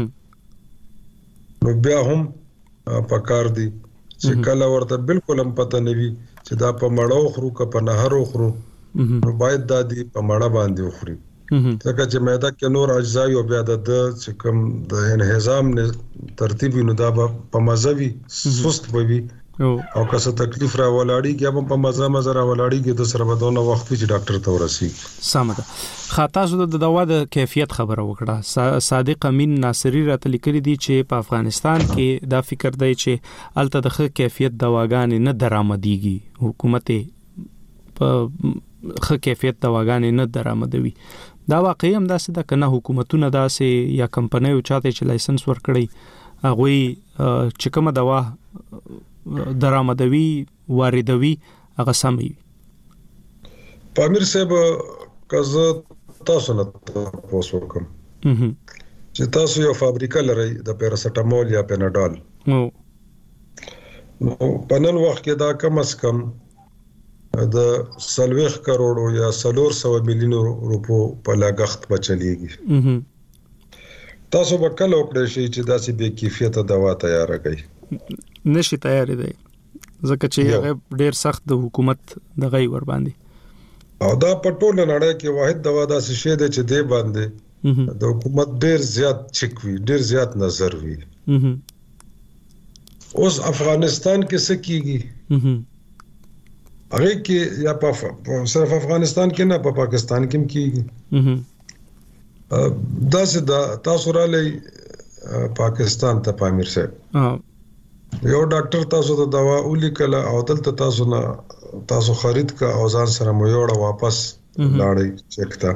نو بیا هم پکار دي چې کله ورته بالکل هم پته نه وي چې دا په مړو خورو که په نهرو خورو نو باید دا دی په مړه باندې خوري ځکه چې معده کې نور اجزا او بیا د چې کوم د انهضام ترتیب نو دا په مزوي سست بوي او که څه تکلیف را ولاړی کې هم په مزه را ولاړی کې د سره بدونه وخت چې ډاکټر ته ورسي سمه خاطا زو د دوا د کیفیت خبره وکړه صادق امین ناصری راته لیکلي دي چې په افغانستان کې دا فکر دی چې الته د کیفیت دواګانې نه درآمديږي حکومت په کیفیت دواګانې نه درآمدوي دا واقعي هم داسې ده کنه حکومتونه داسې یا کمپنیو چاته چې لایسنس ورکړي هغه چې کومه دوا درآمدوي واردوي هغه سمي پامیر صاحب کزه تاسو نه تاسو کوم چې تاسو یو فابریکه لرئ د پیراسټامول یا پناډال نو په نن وخت کې دا کم از کم د 30 کروڑو یا 300 ملیون روپو په لاګښت بچلېږي تاسو به کله وکړئ چې داسې بې کیفیته دوا تیار کړئ نشي تیار دی ځکه چې هغه ډیر سخت د حکومت د غي ور باندې او دا په ټوله نړۍ کې واحد دوا داسې شی دی چې دی باندې د حکومت ډیر زیات چک وی ډیر زیات نظر وی اوس افغانستان کې څه کیږي هغه کې یا په صرف افغانستان کې نه په پاکستان کې کیږي دا چې تاسو را لې پاکستان ته پامیر صاحب یو ډاکټر تاسو ته دوا ولیکل او دلته تاسو خرید کا او ځان سره مو یوړه واپس لاړی چکتا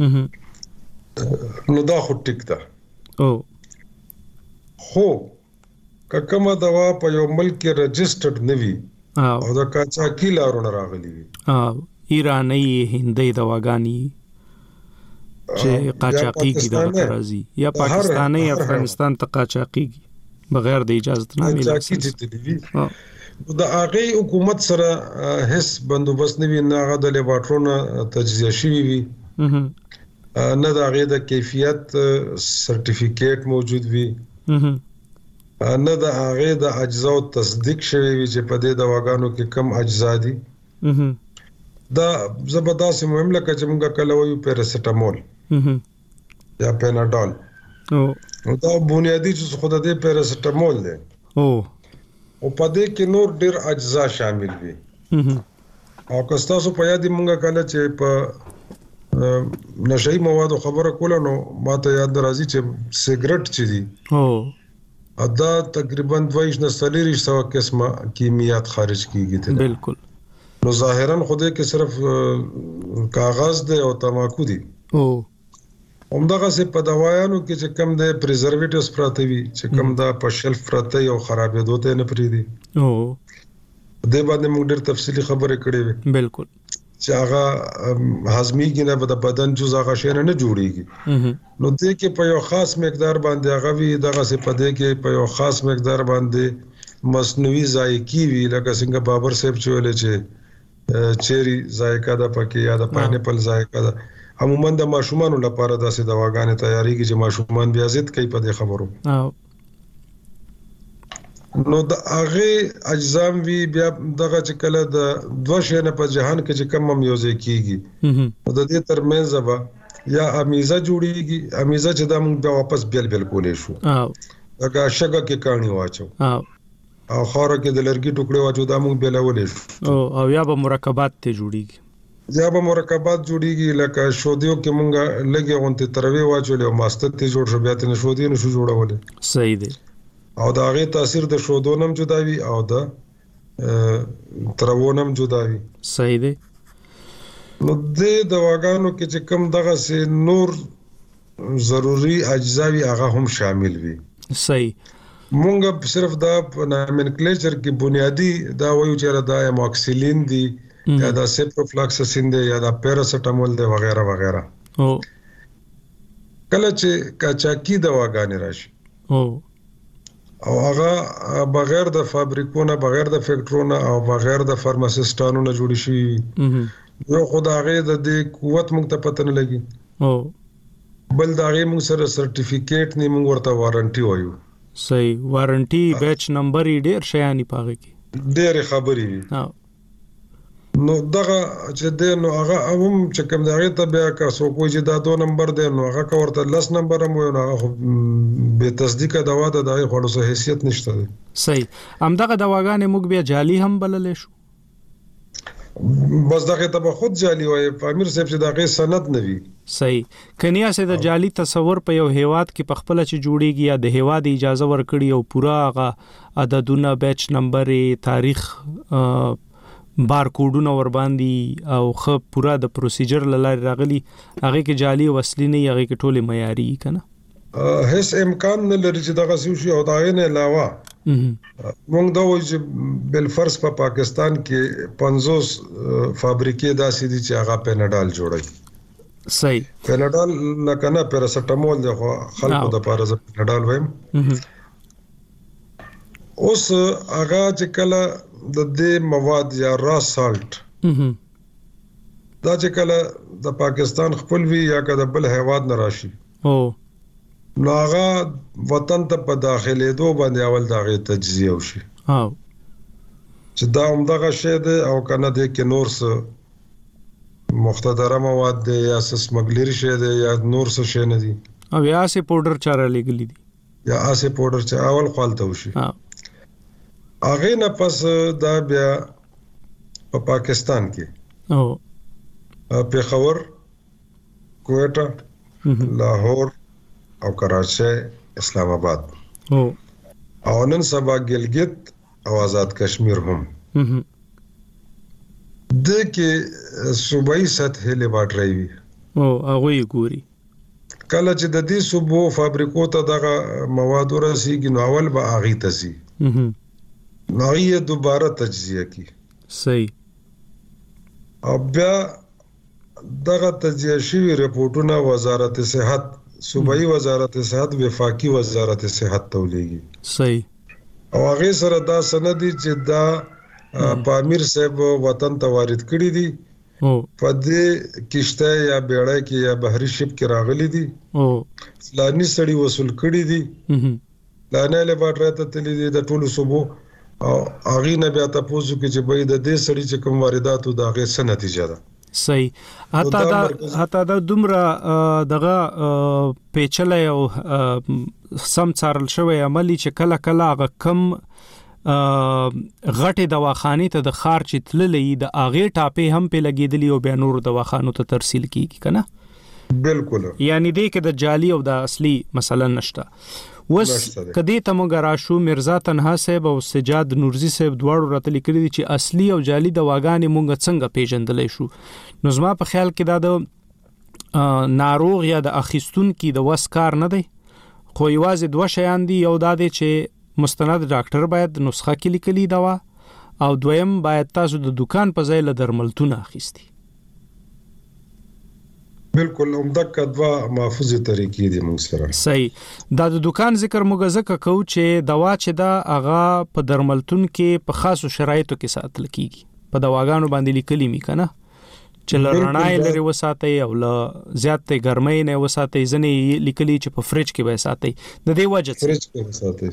نو دا خو ټیک ده او خو کومه دوا په یو ملک کې رجسټرډ نوي او دا کاچاکی لارونه راغلي وي ایرانی هندي دواګانی چې قاچاقي د راځي یا پاکستاني افغانستان ته قاچاقي بغیر د اجازه نه ملي د هغه حکومت سره هیڅ بندوبست نه وي نه هغه د لیبارټرونو تجزیه شوی وي نه د هغه د کیفیت سرټیفیکیټ موجود وي نه د هغه د اجزا او تصدیق شوی وي چې په دې دواګانو کې کم اجزا دي دا زبردست مهم لکه چې موږ کله وایو پیراسټامول یا پیناډول نو دا بنیادی چې خود دې پیراسټامول دی او په دې کې نور ډېر اجزا شامل وي او که تاسو په یاد مونږه کله چې په نشئی موادو خبره کوله نو ماته یاد راځي چې سیګریټ چې دي دا تقریبا 2.4 قسمه کیمیات خارج کیږي بالکل نو ظاهرا خوده کې صرف کاغذ دی او تماکو دی همدغه سه په دوايانو کې چې کم د پریزرویټیوس پراته وي چې کم دا په شلف پراته او خرابېدو ته نه پریدي د باندې موږ ډېر تفصیلی خبرې کړې وي بالکل چې هغه هضمي کې نه د بدن جزء هغه شی نه جوړيږي نو دې کې په یو خاص مقدار باندې هغه وی دغه سه په دې کې په یو خاص مقدار باندې مصنوعي ذایقې وی لکه څنګه بابر صاحب چولې چې چيري ذایقه ده پکې یا د پاینیپل ذایقه ده عموما د ماشومان لپاره داسې دواګانې تیاریږي چې ماشومان بیا ضد کوي په دې خبرو نو د هغه اجزام وی بیا دغه چې کله د دوه شینه په جهان کې چې کم میوزه کیږي نو د دې ترمنځ به یا امیزه جوړیږي امیزه چې د موږ بیا واپس بیل کولې شو هغه شګه کې کانی واچو او خاره کې د لرګي ټوکړې واچو دا موږ بیلولې او یا به مرکبات ته جوړیږي یا به مرکبات جوړیږي لکه شودیو کې موږ لګي غونته تروي واچولې او ماستر ته جوړ شو بیا ته شودي نشو جوړولې صحیح دی او دا غي تاثیر د شودونم جدا وي او د تروونم جدا وي صحیح دی نو د دواګانو کې چې کم دغه سه نور ضروری اجزا وي هغه هم شامل وي صحیح مونږ صرف دا نامنکلیچر کې بنیادی دا وایو چې دا اموکسیلین دی یا دا سیپروفلاکسسین دی یا دا پیراسټامول دی وغیرہ وغیرہ کله چې کاچاکی دواګانې راشي او هغه بغیر د فابریکونو بغیر د فیکټرونو او بغیر د فارماسیستانو نه جوړ شي یو خدای د دې قوت موږ ته پته نه لګي بل دا غي موږ سره سرټیفیکیټ نه موږ ورته وارنټي وایو صحیح وارنټي بیچ نمبر یې ډېر شیانی پاږي کی ډېر خبرې نو دغه چې د نو هغه هم چې کوم دغه ته بیا کا سو کوی چې دا 2 نمبر دی نو هغه کا ورته 10 نمبر هم وي نو هغه به تصدیق دوا د دغه خلص حیثیت نشته دی صحیح همدغه دواګانې موږ بیا جعلی هم بللې شو بس دغه ته خود جعلی وای امیر صاحب چې دغه سند نه وي صحیح کنیا سه د جعلی تصور په یو هیواد کې په خپل چې جوړیږي یا د هیواد اجازه ورکړي او پورا هغه عددونه بیچ نمبر تاریخ بار کوډونه ور باندې او خ پورا د پروسیجر لاره راغلي هغه کې جعلی وسلی نه هغه کې ټوله معیاري کنه هیڅ امکان نه لري چې دغه شی او دا نه علاوه موږ دا وایو چې بل فرض په پاکستان کې 50 فابریکې داسې دي چې هغه پیناډال جوړي صحیح پیناډال نه کنه پیراسټامول دی خو خلکو د پاره ز پیناډال وایم اوس هغه چې کله د دې مواد یا را سالټ دا چې کله د پاکستان خپل وی یا کله بل هیواد نه راشي نو هغه وطن ته په داخله دوه باندې اول دغه تجزیه وشي چې دا همدغه شی دی او کنه د کې نور څه مختدره مواد دی یا سمګلری شی دی یا نور څه شی نه دی او یا سه پاوډر چاره لګلی دی یا اسه پاوډر چې اول خپلته وشي هغه نه پس دا بیا په پاکستان کې پیښور کوټه لاهور او کراچي اسلام آباد او نن سبا ګلګت او آزاد کشمیر هم د کې صوبایي سطح لیبارټری وي هغه ګوري کله چې د دې صوبو فابریکو ته دغه مواد ورسیږي نو اول به اغي تسي نو یې دوباره تجزیه کی صحیح او بیا دغه تجزیه شوی رپورټونه وزارت صحت صوبایي وزارت صحت وفاقي وزارت صحت تولیږي صحیح او هغه سره دا سندي چې دا پامیر صاحب وطن ته وارد کړی دي په دې کشته یا بیړۍ کې یا بحري شپ کې راغلي دي فلاني سړی وصول کړی دي لانه له باټره ته تللی دي د ټولو صوبو او هغه نه بیا تاسو کې چې به د دې سړی چې کوم وارداتو دا غي څه نتیجه ده صحیح. حتی دا دومره دغه پیچلې او سم څارل شوی عملی چې کله کله هغه کم غټه دواخانه ته د خار چې تللې د اغه ټاپې هم په لګیدلی او بیا نور دواخانو ته ترسیل کیږي کنه. بالکل. یعنی دې کې د جعلی او د اصلي مثلا نشته. وس کدی ته موږ راشو مرزا تنها صاحب او سجاد نورزی صاحب دواړو راته لیکلي دي چې اصلي او جعلی دواګانې موږ څنګه پیژندلای شو. نو زما په خیال کې دا د ناروغ یا د اخیستون کې د وسکار نه دی، خو یوازې دوه شیان دي. یو دا دی چې مستند ډاکټر باید نسخه کې لیکلي دوا، او دویم باید تاسو د دکان په ځای له درملتون اخیستي. بالکل عمدک دوا محفوظه طریقې دي موږ سره. صحیح. دا د دکان ذکر موږ زکه کو چې دوا چې دا هغه په درملتون کې په خاصو شرایطو کې ساتل کیږي. په دواګانو باندې لیکلي می کنه چې لرنای لري وساتي او ل زیاتې ګرمۍ نه وساتي، ځنې لیکلي چې په فریج کې به ساتي. د دې وجه فریج کې وساتي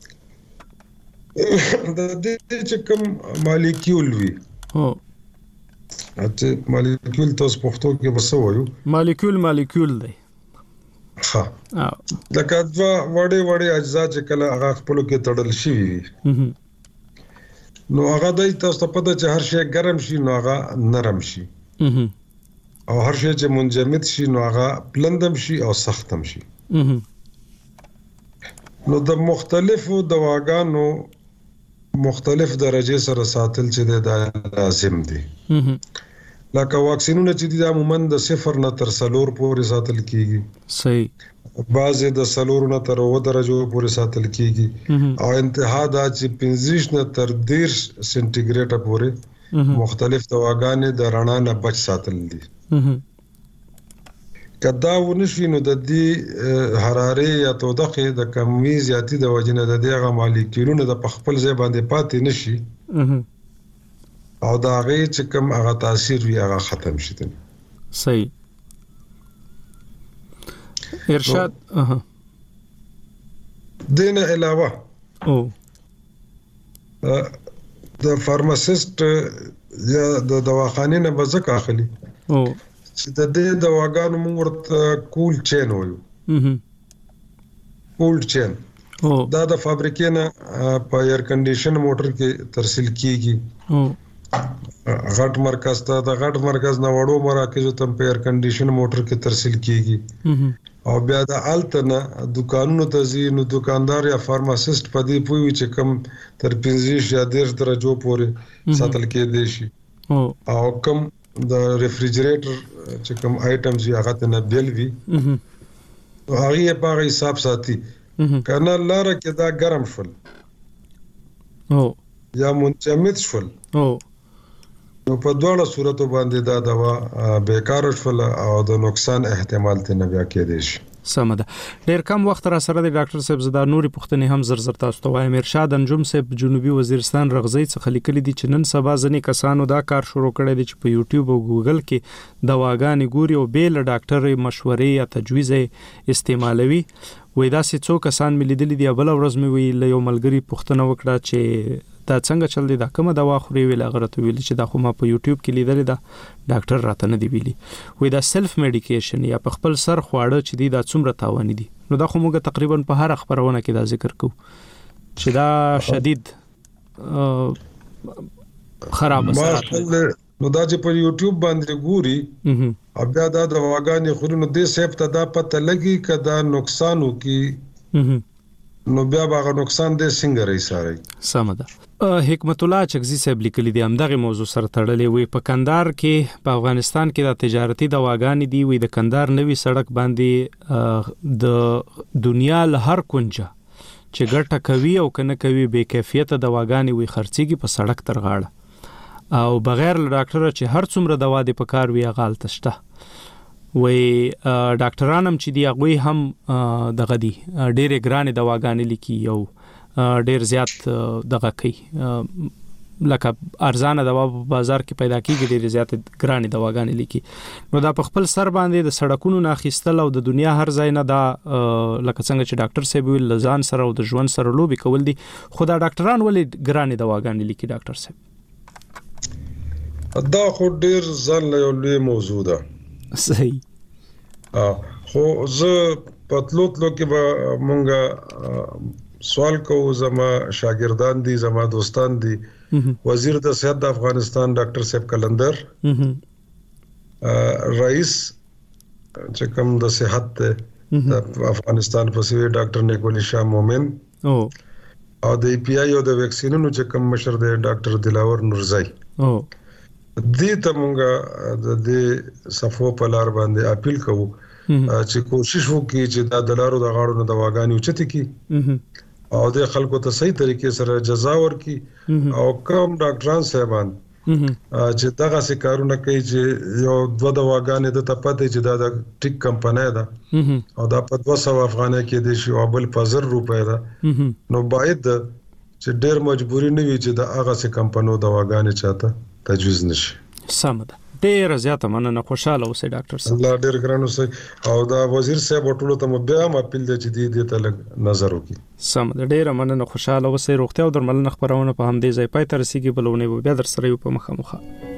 د دې چې کوم مالیکول وي. هو اته مالیکول تاسو پښتو کې وسوایو مالیکول دی. ها لکه دوا وړي اجزا چې کله هغه خپل کې تړل شي نو هغه د تاسو په پته چې هر شی ګرم شي نو هغه نرم شي، او هر شی چې منجمد شي نو هغه پلندم شي او سختم شي. نو د مختلفو دواګانو مختلف درجه سره ساتل چې دا لازم دي. لکه واکسینونه چې دي عموما د 0 نه تر 4 پورې ساتل کیږي. صحیح. بعضې د 4 نه تر 9 درجو پورې ساتل کیږي، او انتها دا چې 25 نه تر 10 سنټیګریډ پورې مختلف دواګانې د رڼا نه بچ ساتل دي. کدا ونشي نو د دې حرارې یا تودوخه د کمی زیاتی د وجنه د دغه مالیکولونو د خپل ځای باندې پاتې نشي، او دا غي چې کوم هغه تاثیر وي هغه ختم شي. صحیح. ارشاد دینه علاوه د فارماسیست یا د دواخانې نه بزک اخلي چې د دې دواګانو موږ ورته کول چین وایو. کولډ چین دا د فابریکې نه په ایر کنډیشن موټر کې ترسیل کیږي. غټ مرکز ته د غټ مرکز نه وړو مراکزو ته په ایر کنډیشن موټر کې ترسیل کیږي، او بیا د التنه دکانونو ته ځي. نو دکاندار یا فارماسیست په دې پوي چې کم تر 15 یا 10 درجو پورې ساتل کېدي شي، او کم د ریفریجریټر چې کوم آیټمز یې هغه ته نه بیل وي هغه په حساب ساتي. کنه لاره کې دا ګرم شول یا منجمد شول نو په دواړو صورتو باندې دا دوا بیکار شول او د نقصان احتمال ته نه بیا کېدی شي. سمه ده. ډیر کم وخت را سره د ډاکټر صاحب زدا نوري پښتنې هم زر تاسو ته وایم. ارشاد انجم صاحب جنوبي وزیرستان رغزي څخه لیکلي دي چې نن سبا ځنې کسانو دا کار شروع کړی دی چې په یوټیوب او ګوګل کې دواګانې ګوري او بیل ډاکټر مشورې یا تجویز استعمالوي. وې دا څه څو کسان ملیدلې دی. بل ورځ مې وی له یو ملګری پښتنه وکړه چې دا څنګه چل دی، دا کومه دوا خوري؟ ویل غره ویل چې دا خو ما په یوټیوب کې لیدل دا ډاکټر راته نه دی ویلي. وې دا سلف میډیکیشن یا په خپل سر خواړه چې دی دا څومره تاوان دي. نو دا خو موږ تقریبا په هر خبرونه کې دا ذکر کوو چې دا شدید خراب اثرات. نو دا چې په یوټیوب باندې ګوري او بیا دا دواګانې خوري نو دې سیب ته دا پته لګي کدا نقصانو کې نو بیا باغ نقصان دې څنګه رساري. سم ده. حکمت الله چغزي صاحب لیکلي دي همدغه موضوع سره تړلې وي. په کندهار کې په افغانستان کې د تجارتي دواګانې دی وي. د کندهار نوي سړک باندې د دنیا له هر کونجه چې ګټه کوي او کنه کوي بے کیفیت دواګانې وي خرڅيږي په سړک تر غاړه، او بغیر ډاکټر چې هر څومره دوا د پکار وی غال تشته. وې ډاکټرانم چې دی هغه هم دغه دی ډېرې ګرانې دواګانې لیکي او ډېر زیات دغه کوي، لکه ارزانه دوا په بازار کې پیدا کیږي ډېر زیات ګرانې دواګانې لیکي. نو دا په خپل سر باندې د سړکونو نه اخیستل او د دنیا هر ځای نه دا لکه څنګه چې ډاکټر صاحب ویل لزان سره او د ژوند سره لوبي کول دي. خو دا ډاکټران ولې ګرانې دواګانې لیکي ډاکټر صاحب؟ دا خو ډیر ځان له یو لوی موضوع ده. صحیح. خو زه پتلوتلو کې به مونږه سوال کوو، زما شاګردان دي، زما دوستان دي. وزیر د صحت د افغانستان ډاکټر صاحب قلندر، رئیس چې کوم د صحت د افغانستان په سوی ډاکټر نیکولی شاه مومن، او د پی آی او د ویکسینونو چې کوم مشر دی ډاکټر دلاور نورزای. دې ته مونږه د دې صفو په لار باندې اپیل کوو چې کوشش وکړي چې د دلارو د غاړو نه دواګانې اوچتې کړي او د خلکو ته صحیح طریقې سره جزا ورکړي، او کوم ډاکټران صاحبان چې دغه څه کارونه کوي چې یو دوه دواګانې د تپته چې دا د ټیک کمپنۍ ده او دا په 200 افغانۍ کې د شی او بل په 1000 روپۍ ده، نو باید چې ډېر مجبوری نه وي چې د هغه څه کمپنو دواګانې چاته تجویز نشي. سم ده. ډېر زیاته مننه. خوشاله اوسئ ډاکټر صاحب. الله ډېر ګران اوسئ، او دا وزیر صاحب ټولو ته بیا هم اپیل دی چې دې ته لږ نظر وکړي. سم ده. ډېر مننه. خوشاله اوسئ. روغتیا او درملنه خبرونه په همدې ځای پای ته رسیږي. بلونه بیا در سره یو په مخه.